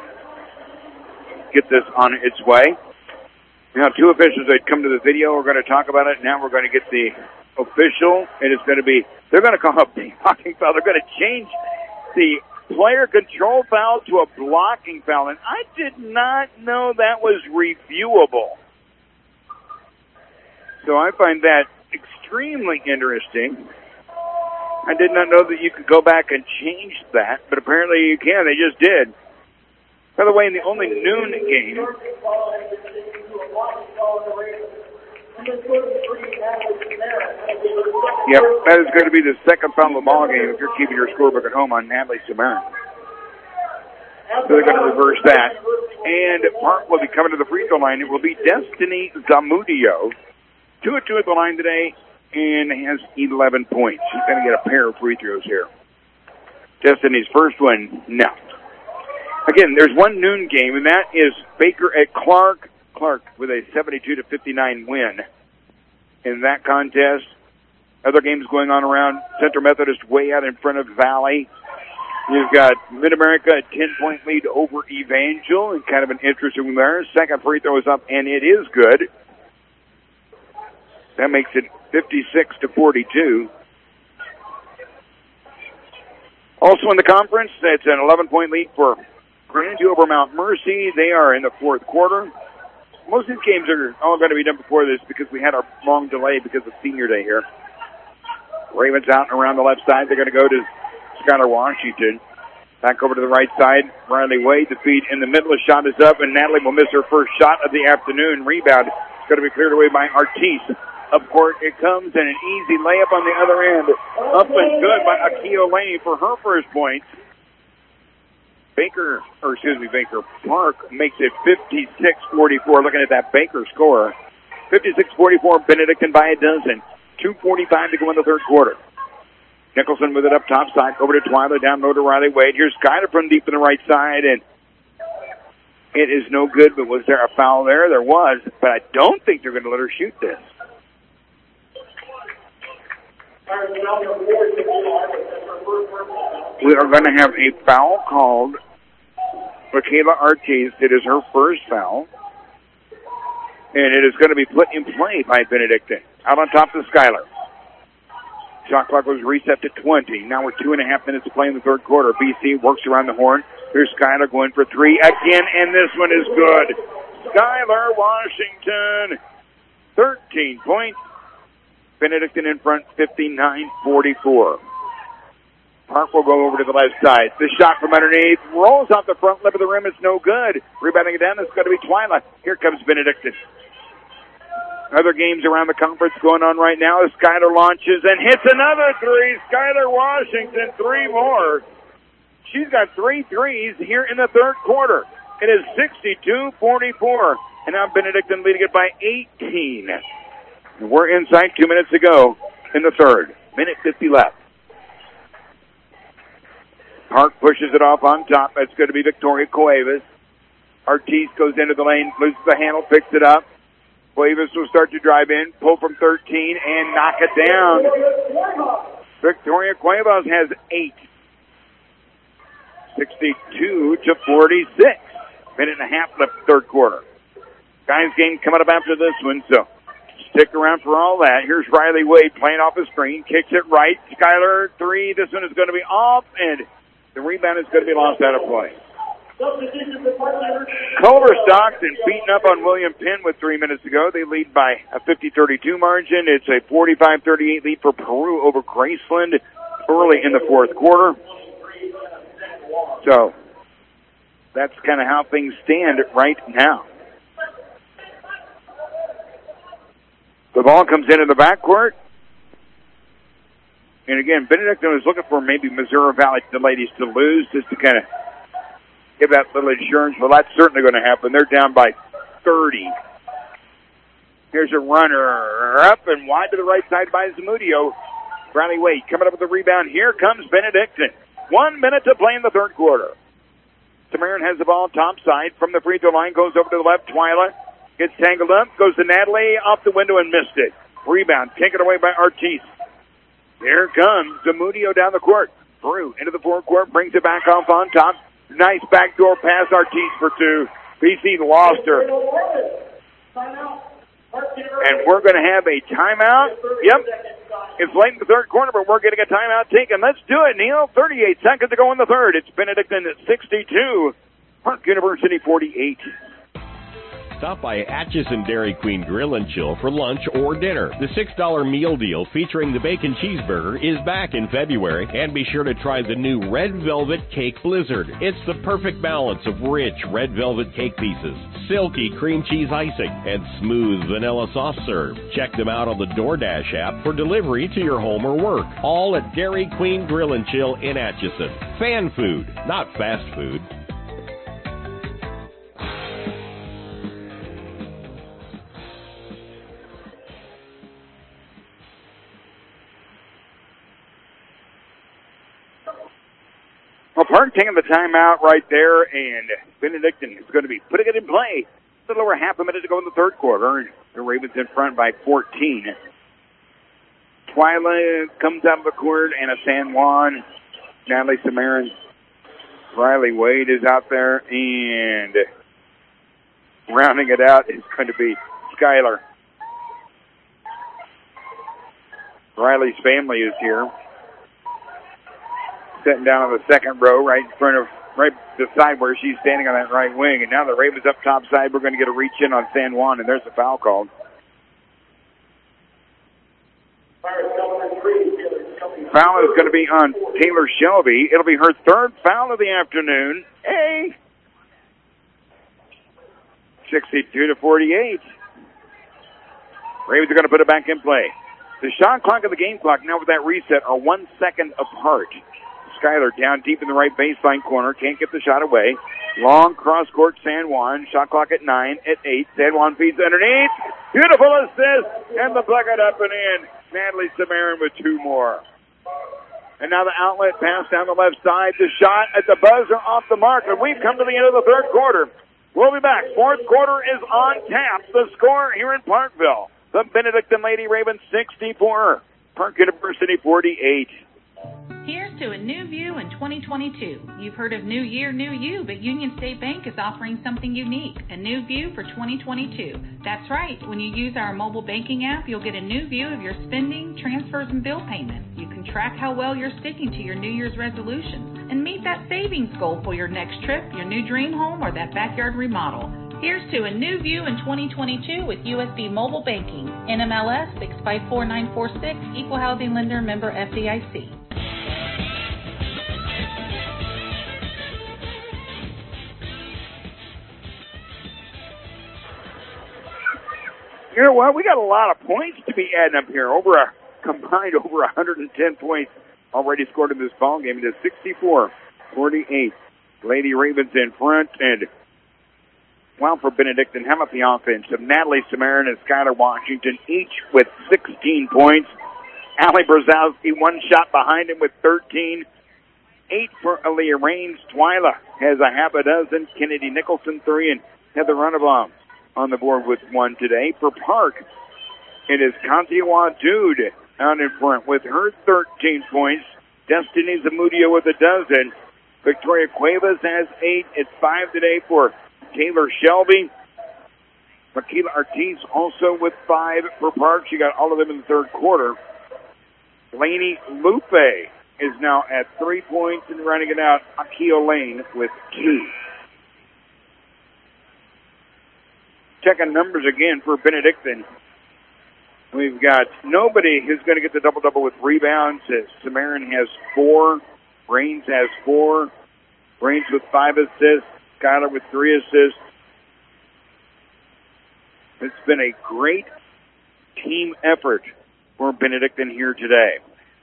Speaker 5: get this on its way. Now, two officials that come to the video are going to talk about it. Now we're going to get the official, and it's going to be, they're going to call a blocking foul. They're going to change the player control foul to a blocking foul, and I did not know that was reviewable. So I find that extremely interesting. I did not know that you could go back and change that, but apparently you can. They just did. By the way, in the only noon game, yep, that is going to be the second foul of the ball game if you're keeping your scorebook at home on Natalie Samarin. So they're going to reverse that. And Park will be coming to the free throw line. It will be Destiny Zamudio. Two of two at the line today and has eleven points. She's going to get a pair of free throws here. Destiny's first one, no. Again, there's one noon game, and that is Baker at Clark. Clark with a seventy-two to fifty-nine win in that contest. Other games going on around. Central Methodist way out in front of Valley. You've got Mid-America a ten-point lead over Evangel, and kind of an interesting one there. Second free throw is up, and it is good. That makes it fifty-six to forty-two. Also in the conference, it's an eleven-point lead for Grandview over Mount Mercy. They are in the fourth quarter. Most of these games are all going to be done before this because we had a long delay because of Senior Day here. Ravens out and around the left side. They're going to go to Skylar Washington. Back over to the right side. Riley Wade, the feed in the middle. The shot is up, and Natalie will miss her first shot of the afternoon. Rebound is going to be cleared away by Artis. Up court it comes, and an easy layup on the other end. Up and good by Akio Lane for her first point. Baker, or excuse me, Baker Park makes it fifty-six forty-four. Looking at that Baker score. fifty-six forty-four, Benedictine by a dozen. two forty-five to go in the third quarter. Nicholson with it up top side, over to Twyla, down low to Riley Wade. Here's Skyler from deep in the right side, and it is no good, but was there a foul there? There was, but I don't think they're going to let her shoot this. We are going to have a foul called for Kayla Ortiz. It is her first foul, and it is going to be put in play by Benedictine. Out on top of Skyler. Shot clock was reset to twenty. Now we're two and a half minutes to play in the third quarter. B C works around the horn. Here's Skyler going for three again, and this one is good. Skyler Washington, thirteen points. Benedictine in front, fifty-nine forty-four. Park will go over to the left side. The shot from underneath rolls off the front lip of the rim. It's no good. Rebounding it down, it's going to be Twyla. Here comes Benedictine. Other games around the conference going on right now as Skyler launches and hits another three. Skyler Washington, three more. She's got three threes here in the third quarter. It is sixty-two forty-four, and now Benedictine leading it by eighteen. And we're inside two minutes to go in the third. Minute fifty left. Park pushes it off on top. That's going to be Victoria Cuevas. Ortiz goes into the lane, loses the handle, picks it up. Cuevas will start to drive in, pull from thirteen, and knock it down. Victoria Cuevas has eight. sixty-two to forty-six. Minute and a half left third quarter. Guys game coming up after this one, so stick around for all that. Here's Riley Wade playing off the screen, kicks it right. Skyler, three. This one is going to be off, and the rebound is going to be lost out of play. Culver Stockton beating up on William Penn with three minutes to go. They lead by a fifty thirty-two margin. It's a forty-five thirty-eight lead for Peru over Graceland early in the fourth quarter. So that's kind of how things stand right now. The ball comes into the backcourt. And again, Benedictine was looking for maybe Missouri Valley, the ladies, to lose just to kind of give that little insurance. Well, that's certainly going to happen. They're down by thirty. Here's a runner up and wide to the right side by Zamudio. Riley Wade coming up with the rebound. Here comes Benedictine. One minute to play in the third quarter. Samarin has the ball top side from the free throw line, goes over to the left. Twyla gets tangled up, goes to Natalie, off the window and missed it. Rebound taken away by Ortiz. Here comes Zamudio down the court. Through into the forecourt, brings it back off on top. Nice backdoor pass, Ortiz for two. B C lost her. And we're going to have a timeout. Yep. It's late in the third quarter, but we're getting a timeout taken. Let's do it, Neil. thirty-eight seconds to go in the third. It's Benedictine at sixty-two. Park University forty-eight.
Speaker 3: Stop by Atchison Dairy Queen Grill and Chill for lunch or dinner. The six dollar meal deal featuring the bacon cheeseburger is back in February. And be sure to try the new Red Velvet Cake Blizzard. It's the perfect balance of rich red velvet cake pieces, silky cream cheese icing, and smooth vanilla soft serve. Check them out on the DoorDash app for delivery to your home or work. All at Dairy Queen Grill and Chill in Atchison. Fan food, not fast food.
Speaker 5: Well, Park taking the timeout right there, and Benedictine is going to be putting it in play. A little over half a minute to go in the third quarter. The Ravens in front by fourteen. Twyla comes out of the court, and a San Juan. Natalie Samarin. Riley Wade is out there, and rounding it out is going to be Skyler. Riley's family is here. Sitting down on the second row, right in front of, right beside where she's standing on that right wing. And now the Ravens up top side. We're going to get a reach in on San Juan, and there's a foul called. Foul is going to be on Taylor Shelby. It'll be her third foul of the afternoon. Hey! sixty-two to forty-eight. Ravens are going to put it back in play. The shot clock and the game clock now with that reset are one second apart. Skyler down deep in the right baseline corner. Can't get the shot away. Long cross-court San Juan. Shot clock at nine, at eight. San Juan feeds underneath. Beautiful assist. And the bucket up and in. Natalie Samarin with two more. And now the outlet pass down the left side. The shot at the buzzer off the mark. And we've come to the end of the third quarter. We'll be back. Fourth quarter is on tap. The score here in Parkville. The Benedictine Lady Ravens sixty-four. Park University forty-eight.
Speaker 17: Here's to a new view in twenty twenty-two. You've heard of New Year, New You, but Union State Bank is offering something unique, a new view for twenty twenty-two. That's right. When you use our mobile banking app, you'll get a new view of your spending, transfers, and bill payments. You can track how well you're sticking to your New Year's resolutions and meet that savings goal for your next trip, your new dream home, or that backyard remodel. Here's to a new view in twenty twenty-two with U S B Mobile Banking. N M L S six five four nine four six, Equal Housing Lender, member F D I C.
Speaker 5: You know what? We got a lot of points to be adding up here. Over a combined over one hundred ten points already scored in this ball game. It is sixty-four forty-eight. Lady Ravens in front, and well, for Benedictine, how about the offense of Natalie Samarin and Skylar Washington, each with sixteen points. Allie Brzezowski, one shot behind him with thirteen. Eight for Aaliyah Raines. Twyla has a half a dozen. Kennedy Nicholson, three, and Heather Runabaum on the board with one today. For Park, it is Katia Wadood out in front with her thirteen points. Destiny Zamudio with a dozen. Victoria Cuevas has eight. It's five today for Taylor Shelby. Makila Ortiz also with five for Park. She got all of them in the third quarter. Lainey Lupe is now at three points and running it out. Akio Lane with two. Checking numbers again for Benedictine. We've got nobody who's going to get the double-double with rebounds. Samarin has four. Raines has four. Raines with five assists. Skylar with three assists. It's been a great team effort for Benedictine here today.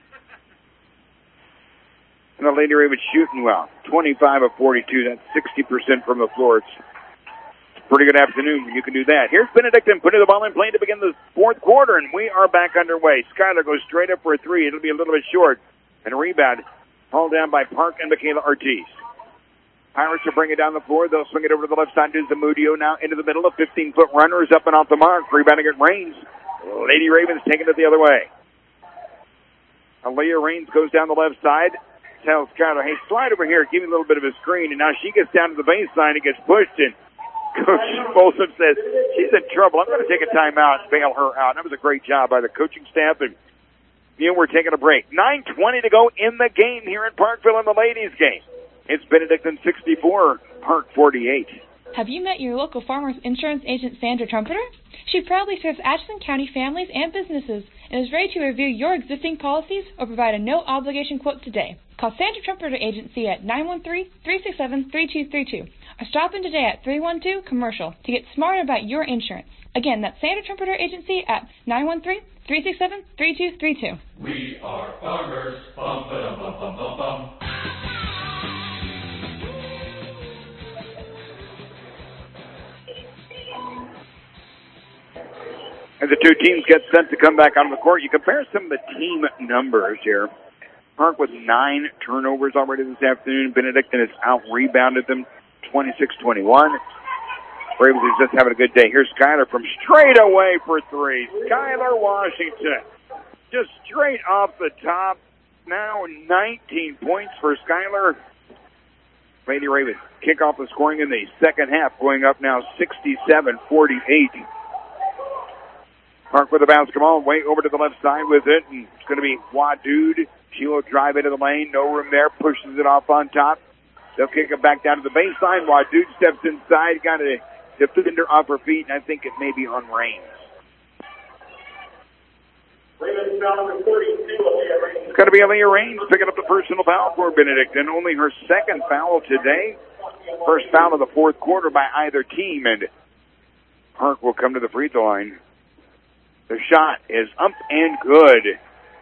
Speaker 5: And the Lady Ravens shooting well. twenty-five of forty-two. That's sixty percent from the floor. It's pretty good afternoon when you can do that. Here's Benedictine putting the ball in play to begin the fourth quarter, and we are back underway. Skylar goes straight up for a three. It'll be a little bit short. And a rebound hauled down by Park and Michaela Ortiz. Pirates will bring it down the floor. They'll swing it over to the left side to Zamudio. Now into the middle. A fifteen-foot runner is up and off the mark. Rebounding at Raines. Lady Ravens taking it the other way. Aaliyah Raines goes down the left side. Tells Skylar, hey, slide over here. Give me a little bit of a screen. And now she gets down to the baseline and gets pushed in. Coach Folsom says, she's in trouble. I'm going to take a timeout and bail her out. That was a great job by the coaching staff. And, you know, we're taking a break. nine twenty to go in the game here in Parkville in the ladies' game. It's Benedictine sixty-four, Park forty-eight.
Speaker 7: Have you met your local Farmers Insurance agent, Sandra Trumpeter? She proudly serves Atchison County families and businesses and is ready to review your existing policies or provide a no-obligation quote today. Call Sandra Trumpeter Agency at nine one three, three six seven, three two three two or stop in today at three one two Commercial to get smarter about your insurance. Again, that's Sandra Trumpeter Agency at nine one three, three six seven, three two three two.
Speaker 8: We are farmers. Bum, ba-dum, bum, bum, bum, bum.
Speaker 5: As the two teams get set to come back on the court, you compare some of the team numbers here. Park with nine turnovers already this afternoon. Benedictine has out-rebounded them twenty-six twenty-one. Ravens is just having a good day. Here's Skylar from straight away for three. Skylar Washington just straight off the top. Now nineteen points for Skylar. Lady Ravens kick off the scoring in the second half, going up now sixty-seven forty-eight. Park with the basketball, way over to the left side with it, and it's going to be Wadood. She will drive into the lane, no room there, pushes it off on top. They'll kick it back down to the baseline. Wadood steps inside, got a defender off her feet, and I think it may be on Raines. It's going to be Aaliyah Raines picking up the personal foul for Benedictine. Only her second foul today. First foul of the fourth quarter by either team, and Park will come to the free throw line. The shot is up and good.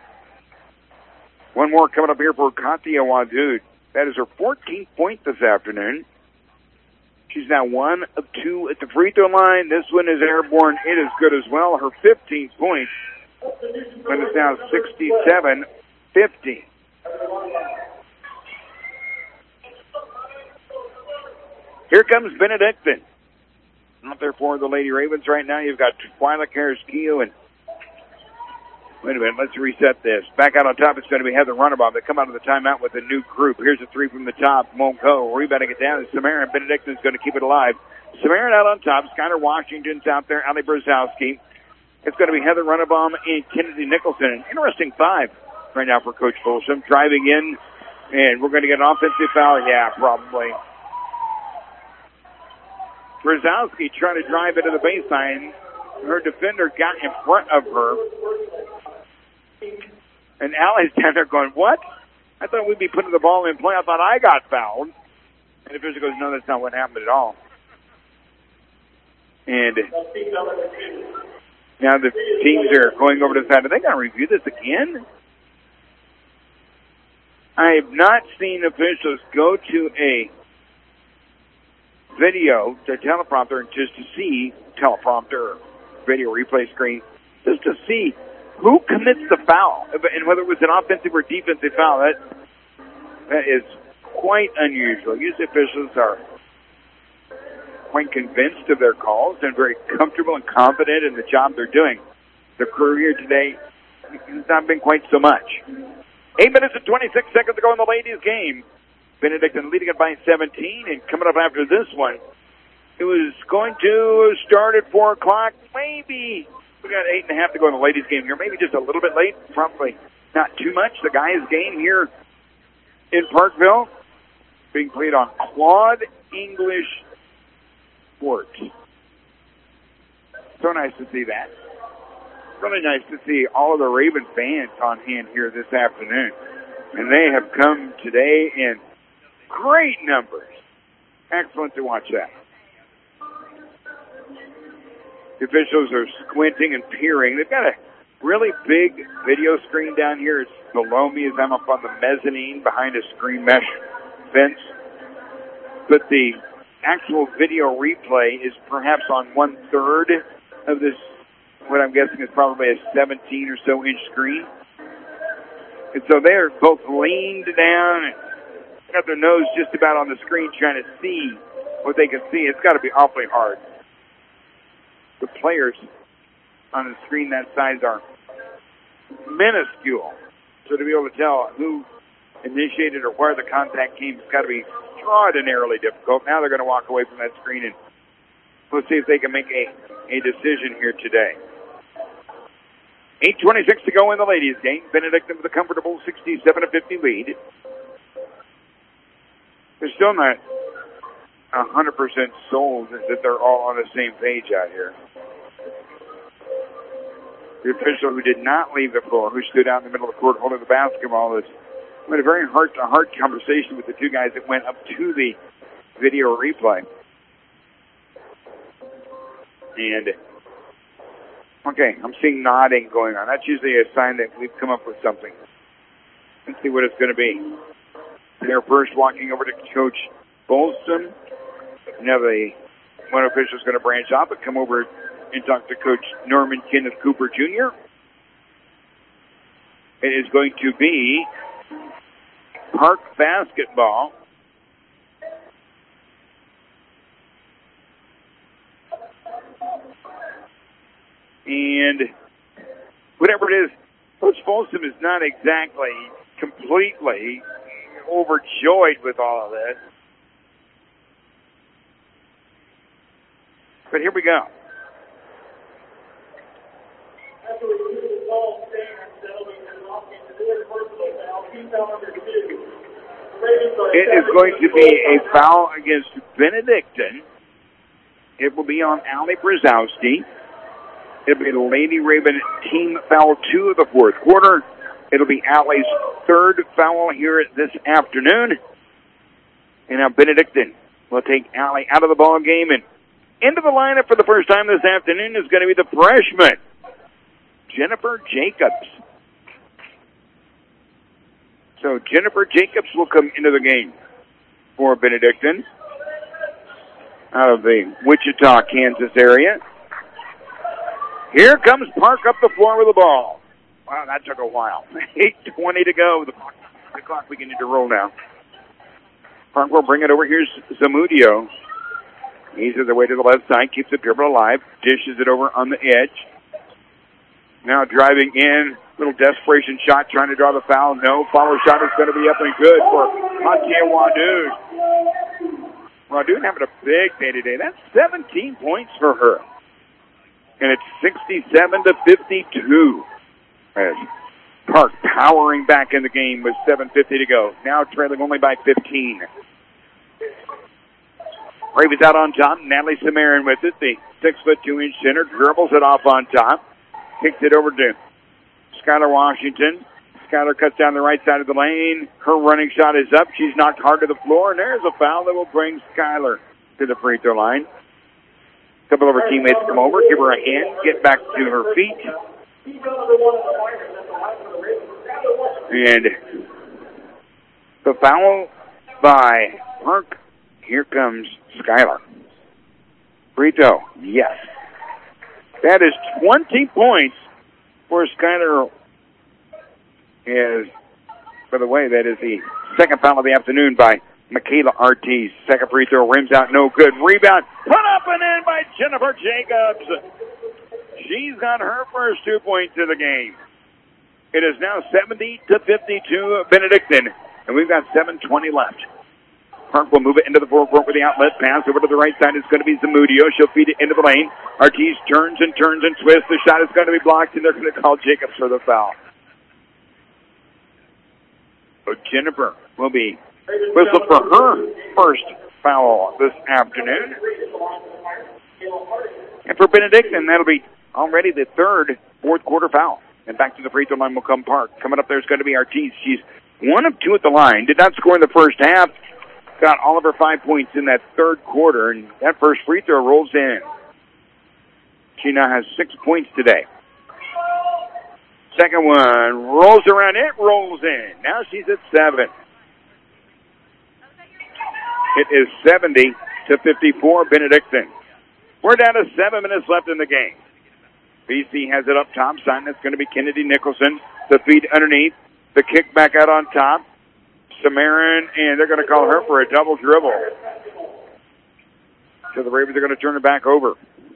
Speaker 5: One more coming up here for Katia Wadood. That is her fourteenth point this afternoon. She's now one of two at the free throw line. This one is airborne. It is good as well. Her fifteenth point. And it's now sixty-seven fifty. Here comes Benedictine. Out there for the Lady Ravens right now. You've got Twyla Carrasquillo and wait a minute, let's reset this. Back out on top, it's going to be Heather Runnebaum. They come out of the timeout with a new group. Here's a three from the top. Won't go. Rebounding it down is Samara, and Benedictine's going to keep it alive. Samara out on top. Skylar Washington's out there. Ali Brzezowski. It's going to be Heather Runnebaum and Kennedy Nicholson. An interesting five right now for Coach Folsom. Driving in, and we're going to get an offensive foul. Yeah, probably. Brzezowski trying to drive into the baseline. Her defender got in front of her. And Allie's down there going, what? I thought we'd be putting the ball in play. I thought I got fouled. And the official goes, no, that's not what happened at all. And now the teams are going over to the side. Are they going to review this again? I have not seen officials go to a video, the teleprompter, just to see teleprompter, video replay screen, just to see who commits the foul, and whether it was an offensive or defensive foul. That that is quite unusual. Usually officials are quite convinced of their calls and very comfortable and confident in the job they're doing. The crew here today has not been quite so much. Eight minutes and twenty-six seconds to go in the ladies' game. Benedictine leading it by seventeen, and coming up after this one, it was going to start at four o'clock. Maybe we got eight and a half to go in the ladies' game here. Maybe just a little bit late. Probably not too much. The guys' game here in Parkville being played on Claude English Sports. So nice to see that. Really nice to see all of the Raven fans on hand here this afternoon. And they have come today in great numbers. Excellent to watch that. The officials are squinting and peering. They've got a really big video screen down here. It's below me as I'm up on the mezzanine behind a screen mesh fence. But the actual video replay is perhaps on one third of this, what I'm guessing is probably a seventeen or so inch screen. And so they're both leaned down and got their nose just about on the screen trying to see what they can see. It's got to be awfully hard. The players on the screen that size are minuscule. So to be able to tell who initiated or where the contact came, it's got to be extraordinarily difficult. Now they're going to walk away from that screen, and we'll see if they can make a, a decision here today. eight twenty-six to go in the ladies' game. Benedictine with a comfortable sixty-seven to fifty lead. They're still not one hundred percent sold that they're all on the same page out here. The official who did not leave the floor, who stood out in the middle of the court holding the basketball, is had a very heart-to-heart conversation with the two guys that went up to the video replay. And, okay, I'm seeing nodding going on. That's usually a sign that we've come up with something. Let's see what it's going to be. They're first walking over to Coach Bolston. Now the one official is going to branch off and come over and talk to Coach Norman Kenneth Cooper Junior It is going to be Park basketball. And whatever it is, Coach Folsom is not exactly completely overjoyed with all of this. But here we go. It is going to be a foul against Benedictine. It will be on Ali Brzezowski. It'll be the Lady Raven team foul two of the fourth quarter. It'll be Allie's third foul here this afternoon. And now Benedictine will take Allie out of the ball game, and into the lineup for the first time this afternoon is going to be the freshman, Jennifer Jacobs. So Jennifer Jacobs will come into the game for Benedictine out of the Wichita, Kansas area. Here comes Park up the floor with the ball. Wow, that took a while. eight twenty to go. The clock, the clock beginning to roll now. Park will bring it over. Here's Zamudio. Eases the way to the left side, keeps the dribble alive, dishes it over on the edge. Now driving in, little desperation shot, trying to draw the foul. No, follow shot is going to be up and good for Hatia Wadoon. Wadoon having a big day today. That's seventeen points for her. And it's sixty-seven to fifty-two. As Park powering back in the game with seven fifty to go. Now trailing only by fifteen. Ravens out on top. Natalie Samarin with it. The six foot two inch center dribbles it off on top. Kicks it over to Skylar Washington. Skylar cuts down the right side of the lane. Her running shot is up. She's knocked hard to the floor, and there's a foul that will bring Skylar to the free throw line. A couple of her teammates come over, give her a hand, get back to her feet. And the foul by Park. Here comes Skylar. Free throw, yes. That is twenty points for Skylar. Is, by the way, that is the second foul of the afternoon by Michaela Ortiz. Second free throw, rims out, no good. Rebound, put up and in by Jennifer Jacobs. She's got her first two points of the game. It is now seventy to fifty-two Benedictine, and we've got seven twenty left. Park will move it into the forecourt with the outlet pass. Over to the right side is going to be Zamudio. She'll feed it into the lane. Ortiz turns and turns and twists. The shot is going to be blocked, and they're going to call Jacobs for the foul. So Jennifer will be whistled for her first foul this afternoon. And for Benedictine, that'll be already the third fourth quarter foul. And back to the free throw line will come Park. Coming up there is going to be Ortiz. She's one of two at the line. Did not score in the first half. Got all of her five points in that third quarter, and that first free throw rolls in. She now has six points today. Second one rolls around. It rolls in. Now she's at seven. It is seventy to fifty-four Benedictine. We're down to seven minutes left in the game. B C has it up top. Sign that's going to be Kennedy Nicholson. The feed underneath. The kick back out on top. Samarin, and they're going to call her for a double dribble. So the Ravens are going to turn it back over.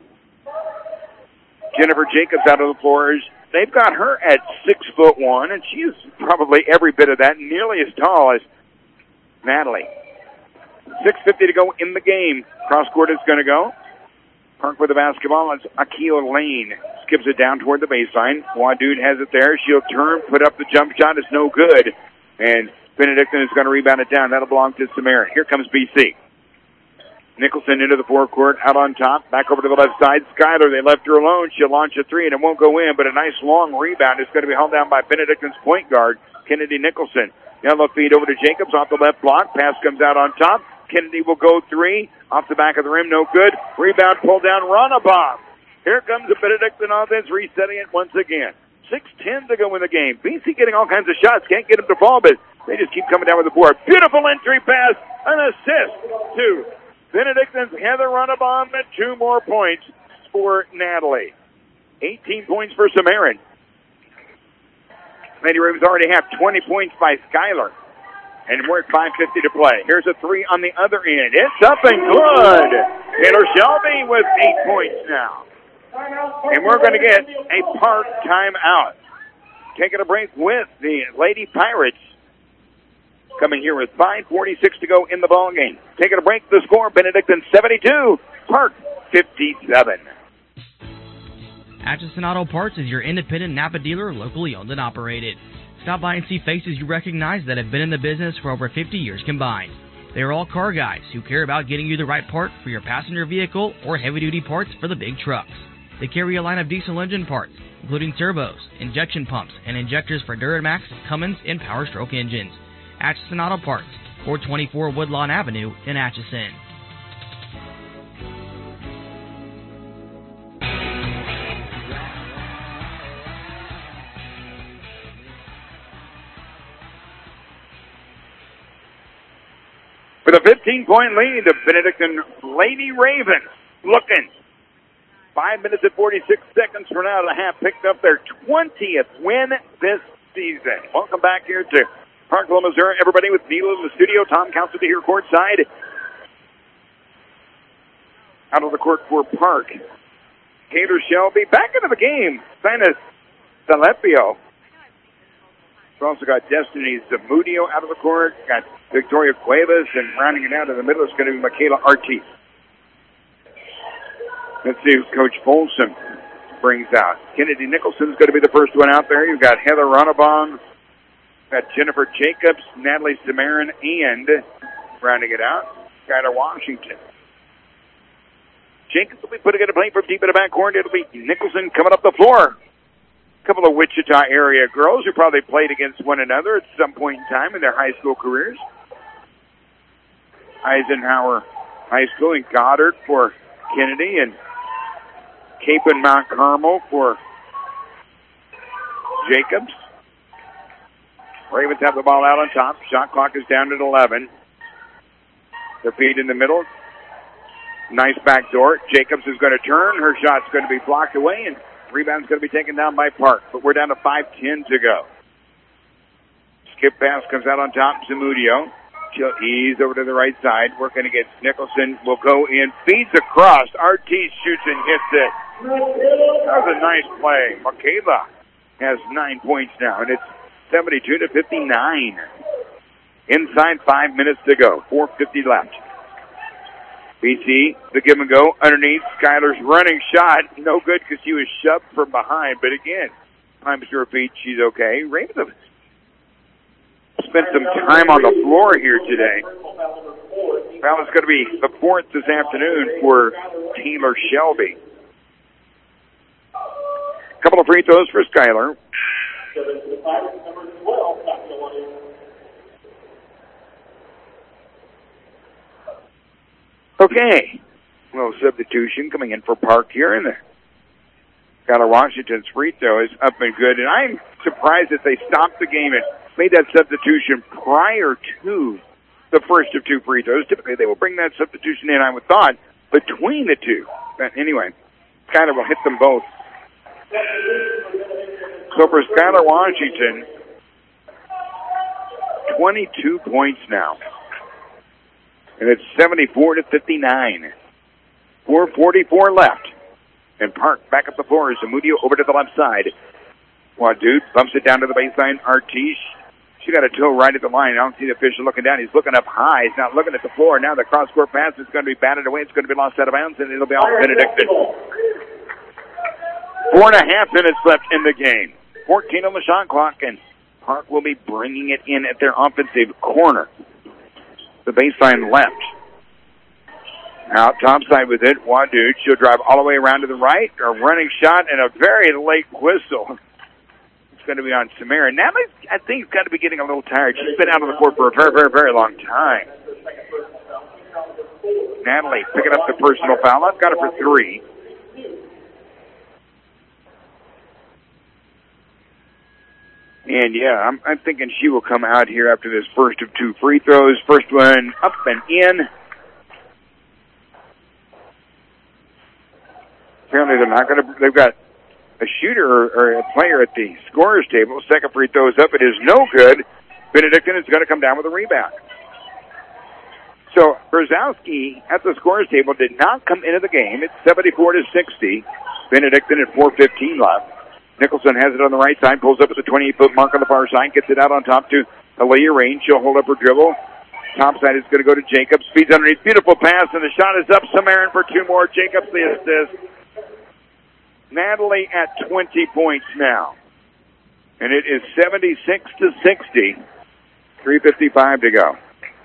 Speaker 5: Jennifer Jacobs out of the floor. They've got her at six foot one, and she is probably every bit of that, nearly as tall as Natalie. six fifty to go in the game. Cross court is going to go. Park with the basketball. It's Akio Lane. Skips it down toward the baseline. Wadoon has it there. She'll turn, put up the jump shot. It's no good. And Benedictine is going to rebound it down. That'll belong to Samarin. Here comes B C. Nicholson into the forecourt, out on top, back over to the left side. Skylar, they left her alone. She'll launch a three, and it won't go in, but a nice long rebound is going to be held down by Benedictine's point guard, Kennedy Nicholson. Yellow feed over to Jacobs off the left block. Pass comes out on top. Kennedy will go three. Off the back of the rim, no good. Rebound pulled down. Ronabom. Here comes the Benedictine offense, resetting it once again. six ten to go in the game. B C getting all kinds of shots. Can't get them to fall, but they just keep coming down with the board. Beautiful entry pass. An assist to Benedictine's Heather Ronabom and two more points for Natalie. eighteen points for Samarin. Lady Ravens already have twenty points by Skylar. And we're at five fifty to play. Here's a three on the other end. It's up and good. Taylor Shelby with eight points now. And we're going to get a Park timeout. Taking a break with the Lady Pirates. Coming here with five forty-six to go in the ball game. Taking a break, the score, Benedictine seventy-two, Park fifty-seven.
Speaker 10: Atchison Auto Parts is your independent Napa dealer, locally owned and operated. Stop by and see faces you recognize that have been in the business for over fifty years combined. They are all car guys who care about getting you the right part for your passenger vehicle or heavy-duty parts for the big trucks. They carry a line of diesel engine parts, including turbos, injection pumps, and injectors for Duramax, Cummins, and Power Stroke engines. Atchison Auto Parts, four twenty-four Woodlawn Avenue in Atchison.
Speaker 5: With a fifteen-point lead, the Benedictine Lady Ravens looking Five minutes and forty-six seconds for now to have picked up their twentieth win this season. Welcome back here to Parkville, Missouri. Everybody with Neil in the studio. Tom Counts here courtside. Out of the court for Park. Taylor Shelby back into the game. Sinus Salepio. We've also got Destiny Zamudio out of the court. Got Victoria Cuevas, and rounding it out in the middle is going to be Michaela Artis. Let's see who Coach Folsom brings out. Kennedy Nicholson's going to be the first one out there. You've got Heather Ronnebaum, got Jennifer Jacobs, Natalie Samarin, and rounding it out, Skylar Washington. Jacobs will be putting it in play from deep in the backcourt. It'll be Nicholson coming up the floor. A couple of Wichita area girls who probably played against one another at some point in time in their high school careers. Eisenhower High School in Goddard for Kennedy, and Cape and Mount Carmel for Jacobs. Ravens have the ball out on top. Shot clock is down at eleven. Their feet in the middle. Nice backdoor. Jacobs is going to turn. Her shot's going to be blocked away, and rebound's going to be taken down by Park. But we're down to five ten to go. Skip pass comes out on top. Zamudio. She'll ease over to the right side. Working against Nicholson. Will go in. Feeds across. Artis shoots and hits it. That was a nice play. Michaela has nine points now, and it's seventy-two to fifty-nine. Inside five minutes to go. four fifty left. B C, the give and go underneath. Skylar's running shot. No good because she was shoved from behind. But again, climbs to her feet. She's okay. Ravens have spent some time on the floor here today. Well, it's going to be the fourth this afternoon for Taylor Shelby. A couple of free throws for Skylar. Okay. A little substitution coming in for Park here. And Skylar Washington's free throw is up and good. And I'm surprised that they stopped the game and made that substitution prior to the first of two free throws. Typically, they will bring that substitution in, I would thought, between the two. But anyway, Skylar will hit them both. So for Skylar Washington, twenty-two points now. And it's seventy-four to fifty-nine. four forty-four left. And Park back up the floor. Zamudio over to the left side. Wadoot bumps it down to the baseline. Artis, she got a toe right at the line. I don't see the official looking down. He's looking up high. He's not looking at the floor. Now the cross-court pass is going to be batted away. It's going to be lost out of bounds, and it'll be off Benedictine. Four and a half minutes left in the game. fourteen on the shot clock, and Park will be bringing it in at their offensive corner. The baseline left. Out topside with it. Wadoot. She'll drive all the way around to the right. A running shot and a very late whistle. It's going to be on Samara. Natalie, I think, has got to be getting a little tired. She's been out on the court for a very, very, very long time. Natalie picking up the personal foul. I've got it for three. And, yeah, I'm, I'm thinking she will come out here after this first of two free throws. First one up and in. Apparently they're not going to, they've got a shooter or, or a player at the scorer's table. Second free throw is up. It is no good. Benedictine is going to come down with a rebound. So Brzezowski at the scorer's table did not come into the game. It's seventy-four to sixty. Benedictine at four fifteen left. Nicholson has it on the right side, pulls up at the twenty-eight foot mark on the far side, gets it out on top to Aaliyah Rain. She'll hold up her dribble. Top side is going to go to Jacobs. Feeds underneath. Beautiful pass, and the shot is up. Samarin for two more. Jacobs the assist. Natalie at twenty points now. And it is seventy-six to sixty. three fifty-five to go.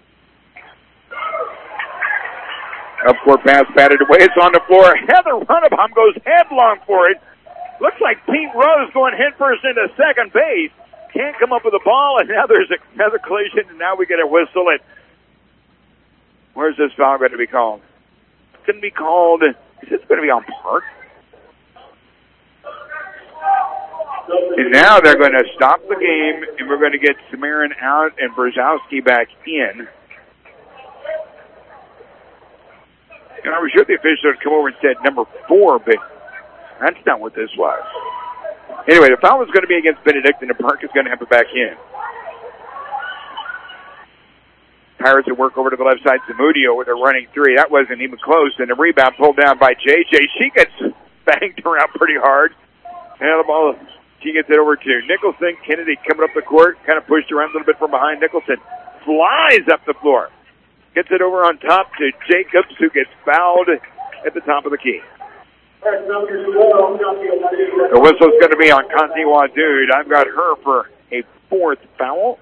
Speaker 5: Up-court pass batted away. It's on the floor. Heather Ronnebaum goes headlong for it. Looks like Pete Rose going headfirst into second base. Can't come up with the ball, and now there's another collision, and now we get a whistle. And where's this foul going to be called? It's going to be called, is this going to be on Park? And now they're going to stop the game, and we're going to get Samarin out and Brzezowski back in. And I was sure the official would come over and said number four, but That's not what this was. Anyway, the foul is going to be against Benedictine, and Park is going to have it back in. Pirates will work over to the left side. Zamudio with a running three. That wasn't even close, and the rebound pulled down by J J. She gets banged around pretty hard. And the ball, she gets it over to Nicholson. Kennedy coming up the court, kind of pushed around a little bit from behind. Nicholson flies up the floor. Gets it over on top to Jacobs, who gets fouled at the top of the key. The whistle's going to be on Conti Wadood. I've got her for a fourth foul.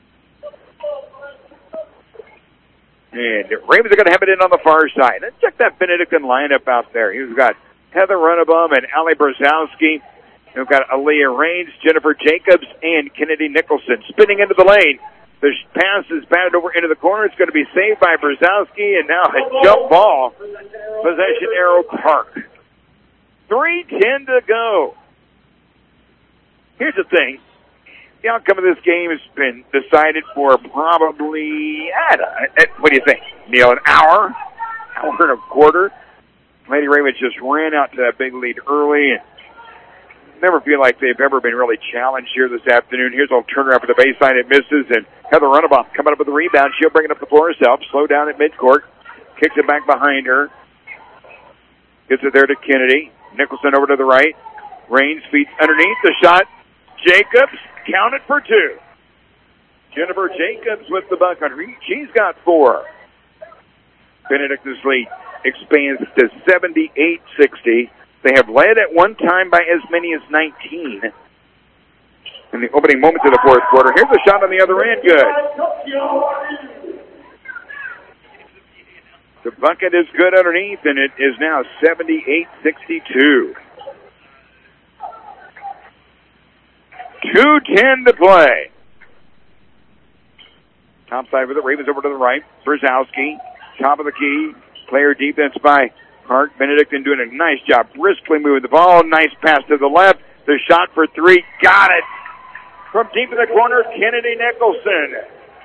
Speaker 5: And the Ravens are going to have it in on the far side. Let's check that Benedictine lineup out there. He's got Heather Runnebaum and Allie Brzezowski. We've got Aaliyah Raines, Jennifer Jacobs, and Kennedy Nicholson. Spinning into the lane. The pass is batted over into the corner. It's going to be saved by Brzezowski, and now a jump ball. Possession arrow Park. three ten to go. Here's the thing. The outcome of this game has been decided for probably, I don't know, what do you think, Neil, an hour? Hour and a quarter? Lady Ravens just ran out to that big lead early and never feel like they've ever been really challenged here this afternoon. Here's a turnaround for the baseline. It misses, and Heather Runnebaum coming up with the rebound. She'll bring it up the floor herself. Slow down at midcourt. Kicks it back behind her. Gets it there to Kennedy. Nicholson over to the right. Raines feet underneath. The shot. Jacobs. Counted for two. Jennifer Jacobs with the bucket. She's got four. Benedictine's lead expands to seventy-eight sixty. They have led at one time by as many as nineteen in the opening moments of the fourth quarter. Here's a shot on the other end. Good. The bucket is good underneath, and it is now seventy-eight sixty-two. two ten to play. Top side with the Ravens over to the right. Brzezowski, top of the key. Player defense by Park. Benedictine doing a nice job briskly moving the ball. Nice pass to the left. The shot for three. Got it. From deep in the corner, Kennedy Nicholson.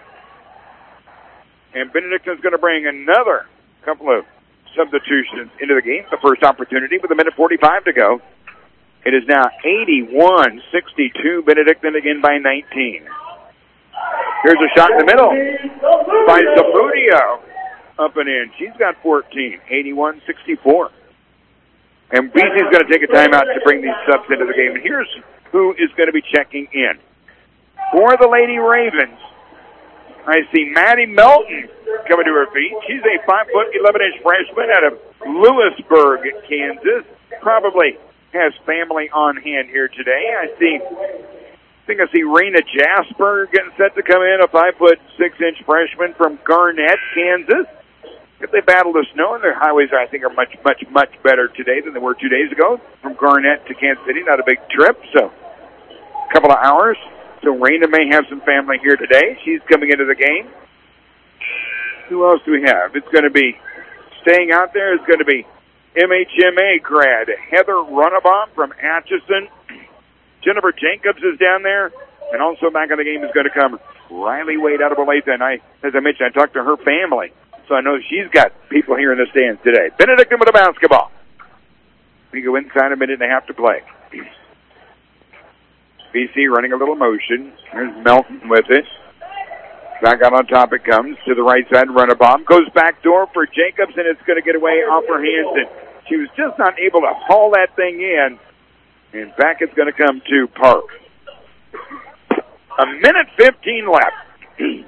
Speaker 5: And Benedictine's going to bring another couple of substitutions into the game. The first opportunity with a minute forty-five to go. It is now eighty-one sixty-two. Benedictine again by nineteen. Here's a shot in the middle by Zamudio. Up and in. She's got fourteen. eighty-one sixty-four. And B C's going to take a timeout to bring these subs into the game. And here's who is going to be checking in. For the Lady Ravens, I see Maddie Melton coming to her feet. She's a five foot eleven inch freshman out of Lewisburg, Kansas. Probably has family on hand here today. I see, I think I see Raina Jasper getting set to come in, a five foot six inch freshman from Garnett, Kansas. If they battle the snow, and their highways, I think, are much, much, much better today than they were two days ago. From Garnett to Kansas City, not a big trip, so a couple of hours. So Raina may have some family here today. She's coming into the game. Who else do we have? It's going to be staying out there. It's going to be M H M A grad Heather Runnebaum from Atchison. Jennifer Jacobs is down there. And also back in the game is going to come Riley Wade out of Olathe. And I, as I mentioned, I talked to her family. So I know she's got people here in the stands today. Benedictine with a basketball. We go inside a minute and a half to play. B C running a little motion. There's Melton with it. Back out on top it comes. To the right side, Runnebaum. Goes back door for Jacobs, and it's going to get away off her hands. And she was just not able to haul that thing in. And back it's going to come to Park. A minute fifteen left.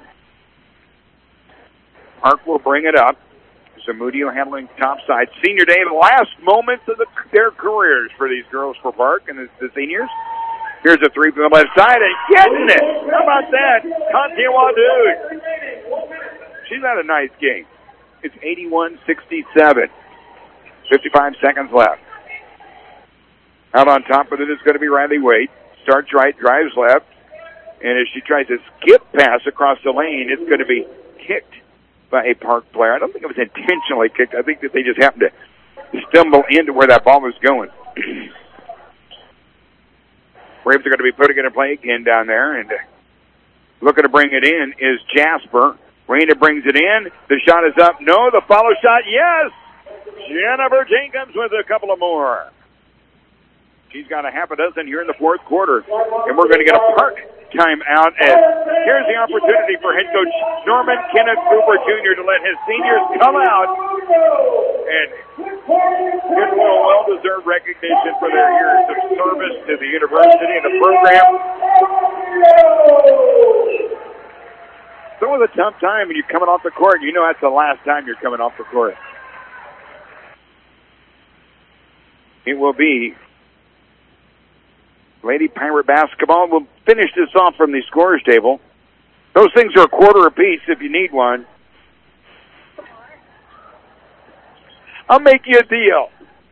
Speaker 5: Park will bring it up. Zamudio handling top side. Senior day, the last moments of the, their careers for these girls for Park and the, the seniors. Here's a three from the left side and getting it. How about that? Conti Wadood. She's had a nice game. It's eighty-one sixty-seven. fifty-five seconds left. Out on top of it is going to be Riley Wade. Starts right, drives left. And as she tries to skip pass across the lane, it's going to be kicked by a Park player. I don't think it was intentionally kicked. I think that they just happened to stumble into where that ball was going. Ravens are going to be putting it in play again down there, and looking to bring it in is Jasper. Raina brings it in. The shot is up. No, the follow shot, yes! Jennifer Jacobs with a couple of more. She's got a half a dozen here in the fourth quarter. And we're going to get a Park timeout. And here's the opportunity for head coach Norman Kenneth Cooper Junior to let his seniors come out and get a little well-deserved recognition for their years of service to the university and the program. So it was a tough time when you're coming off the court. You know that's the last time you're coming off the court. It will be Lady Pirate basketball. We'll finish this off from the scorers table. Those things are a quarter apiece if you need one. I'll make you a deal.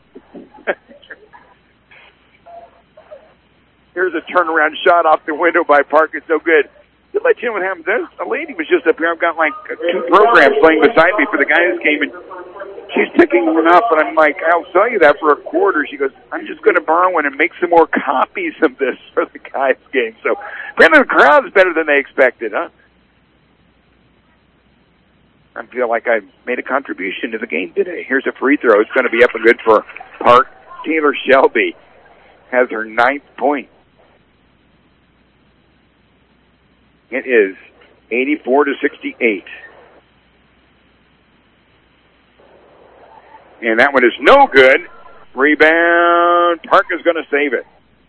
Speaker 5: Here's a turnaround shot off the window by Park. It's no good. To let you know what happened, there's a lady was just up here. I've got like two programs playing beside me for the guys game, and she's picking one up, and I'm like, I'll sell you that for a quarter. She goes, I'm just going to borrow one and make some more copies of this for the guys game. So apparently the crowd's better than they expected, huh? I feel like I made a contribution to the game today. Here's a free throw. It's going to be up and good for Park. Taylor Shelby has her ninth point. It is eighty-four to sixty-eight. And that one is no good. Rebound. Park is going to save it.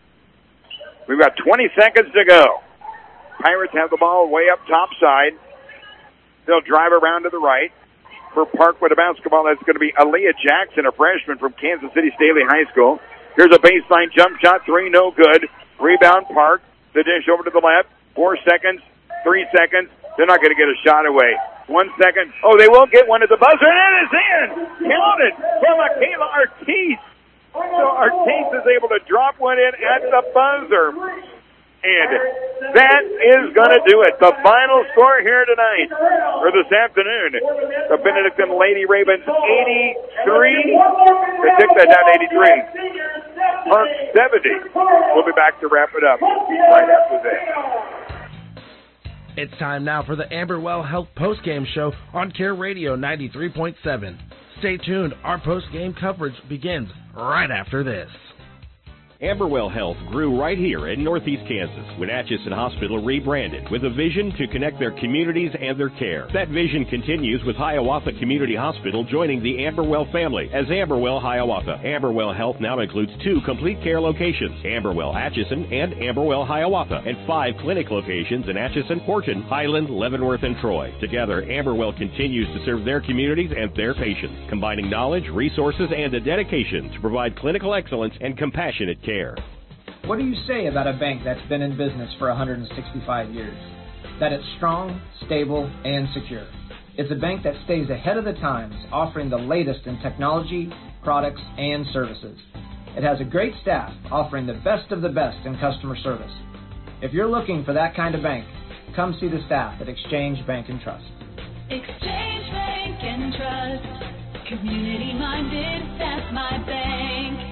Speaker 5: We've got twenty seconds to go. Pirates have the ball way up top side. They'll drive around to the right. For Park with a basketball, that's going to be Aaliyah Jackson, a freshman from Kansas City Staley High School. Here's a baseline jump shot, three, no good. Rebound, Park. The dish over to the left. Four seconds, three seconds. They're not going to get a shot away. One second. Oh, they will get one at the buzzer, and it is in. Counted from Michaela Ortiz. So Ortiz is able to drop one in at the buzzer. And that is going to do it. The final score here tonight, or this afternoon, the Benedictine Lady Ravens eighty-three. They took that down eighty-three. Park seventy. We'll be back to wrap it up right after this.
Speaker 1: It's time now for the Amberwell Health Postgame Show on Care Radio ninety-three point seven. Stay tuned. Our postgame coverage begins right after this.
Speaker 3: Amberwell Health grew right here in Northeast Kansas when Atchison Hospital rebranded with a vision to connect their communities and their care. That vision continues with Hiawatha Community Hospital joining the Amberwell family as Amberwell Hiawatha. Amberwell Health now includes two complete care locations, Amberwell Atchison and Amberwell Hiawatha, and five clinic locations in Atchison, Horton, Highland, Leavenworth, and Troy. Together, Amberwell continues to serve their communities and their patients, combining knowledge, resources, and a dedication to provide clinical excellence and compassionate care.
Speaker 11: What do you say about a bank that's been in business for one hundred sixty-five years? That it's strong, stable, and secure. It's a bank that stays ahead of the times, offering the latest in technology, products, and services. It has a great staff offering the best of the best in customer service. If you're looking for that kind of bank, come see the staff at Exchange Bank and Trust.
Speaker 12: Exchange Bank and Trust. Community minded, that's my bank.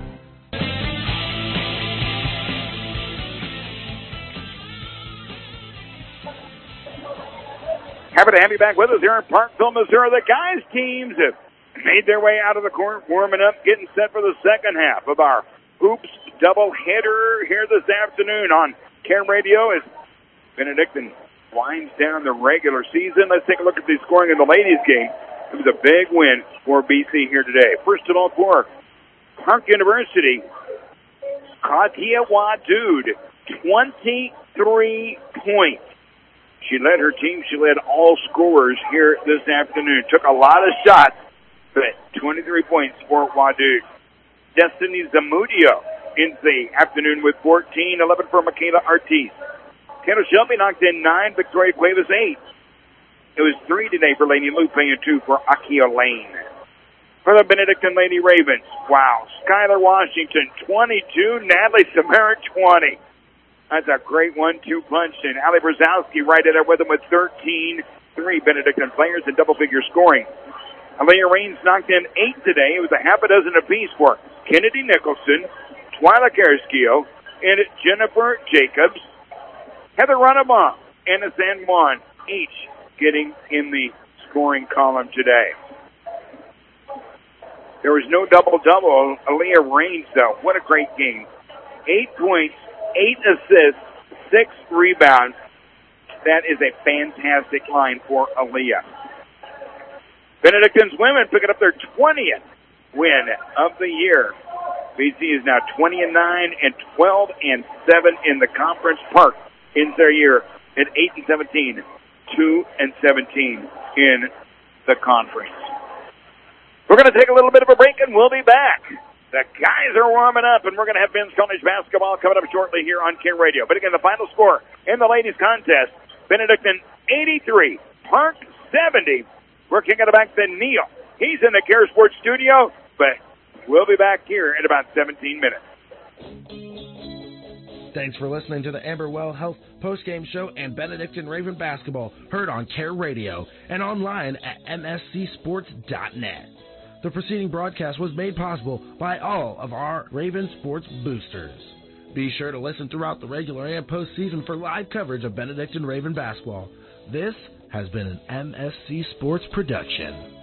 Speaker 5: Happy to have you back with us here in Parkville, Missouri. The guys' teams have made their way out of the court, warming up, getting set for the second half of our Hoops doubleheader here this afternoon on Care Radio as Benedictine winds down the regular season. Let's take a look at the scoring in the ladies' game. It was a big win for B C here today. First of all, for Park University, Katia Wadood, twenty-three points. She led her team. She led all scorers here this afternoon. Took a lot of shots, but twenty-three points for Wadood. Destiny Zamudio in the afternoon with fourteen, eleven for Michaela Ortiz. Taylor Shelby knocked in nine, Victoria Cuevas eight. It was three today for Lady Lupe and two for Akia Lane. For the Benedictine Lady Ravens, wow, Skylar Washington twenty-two, Natalie Samara twenty. That's a great one two punch. And Ali Brzezowski right in there with him with thirteen. Three Benedictine players in double-figure scoring. Alea Raines knocked in eight today. It was a half a dozen apiece for Kennedy Nicholson, Twyla Carrasquillo, and Jennifer Jacobs. Heather Runabaugh and San Juan, each getting in the scoring column today. There was no double-double. Aaliyah Raines, though. What a great game. Eight points, eight assists, six rebounds. That is a fantastic line for Aaliyah. Benedictine's women picking up their twentieth win of the year. B C is now twenty and nine and twelve and seven in the conference. Park ends their year at eight and seventeen, two and seventeen in the conference. We're going to take a little bit of a break and we'll be back. The guys are warming up and we're going to have men's college basketball coming up shortly here on Care Radio. But again, the final score in the ladies contest, Benedictine eighty-three, Park seventy. We're kicking it back to Neil. He's in the Care Sports studio, but we'll be back here in about seventeen minutes.
Speaker 1: Thanks for listening to the Amberwell Health postgame show and Benedictine Raven basketball, heard on Care Radio and online at m s c sports dot net. The preceding broadcast was made possible by all of our Raven Sports boosters. Be sure to listen throughout the regular and postseason for live coverage of Benedictine Raven basketball. This has been an M S C Sports production.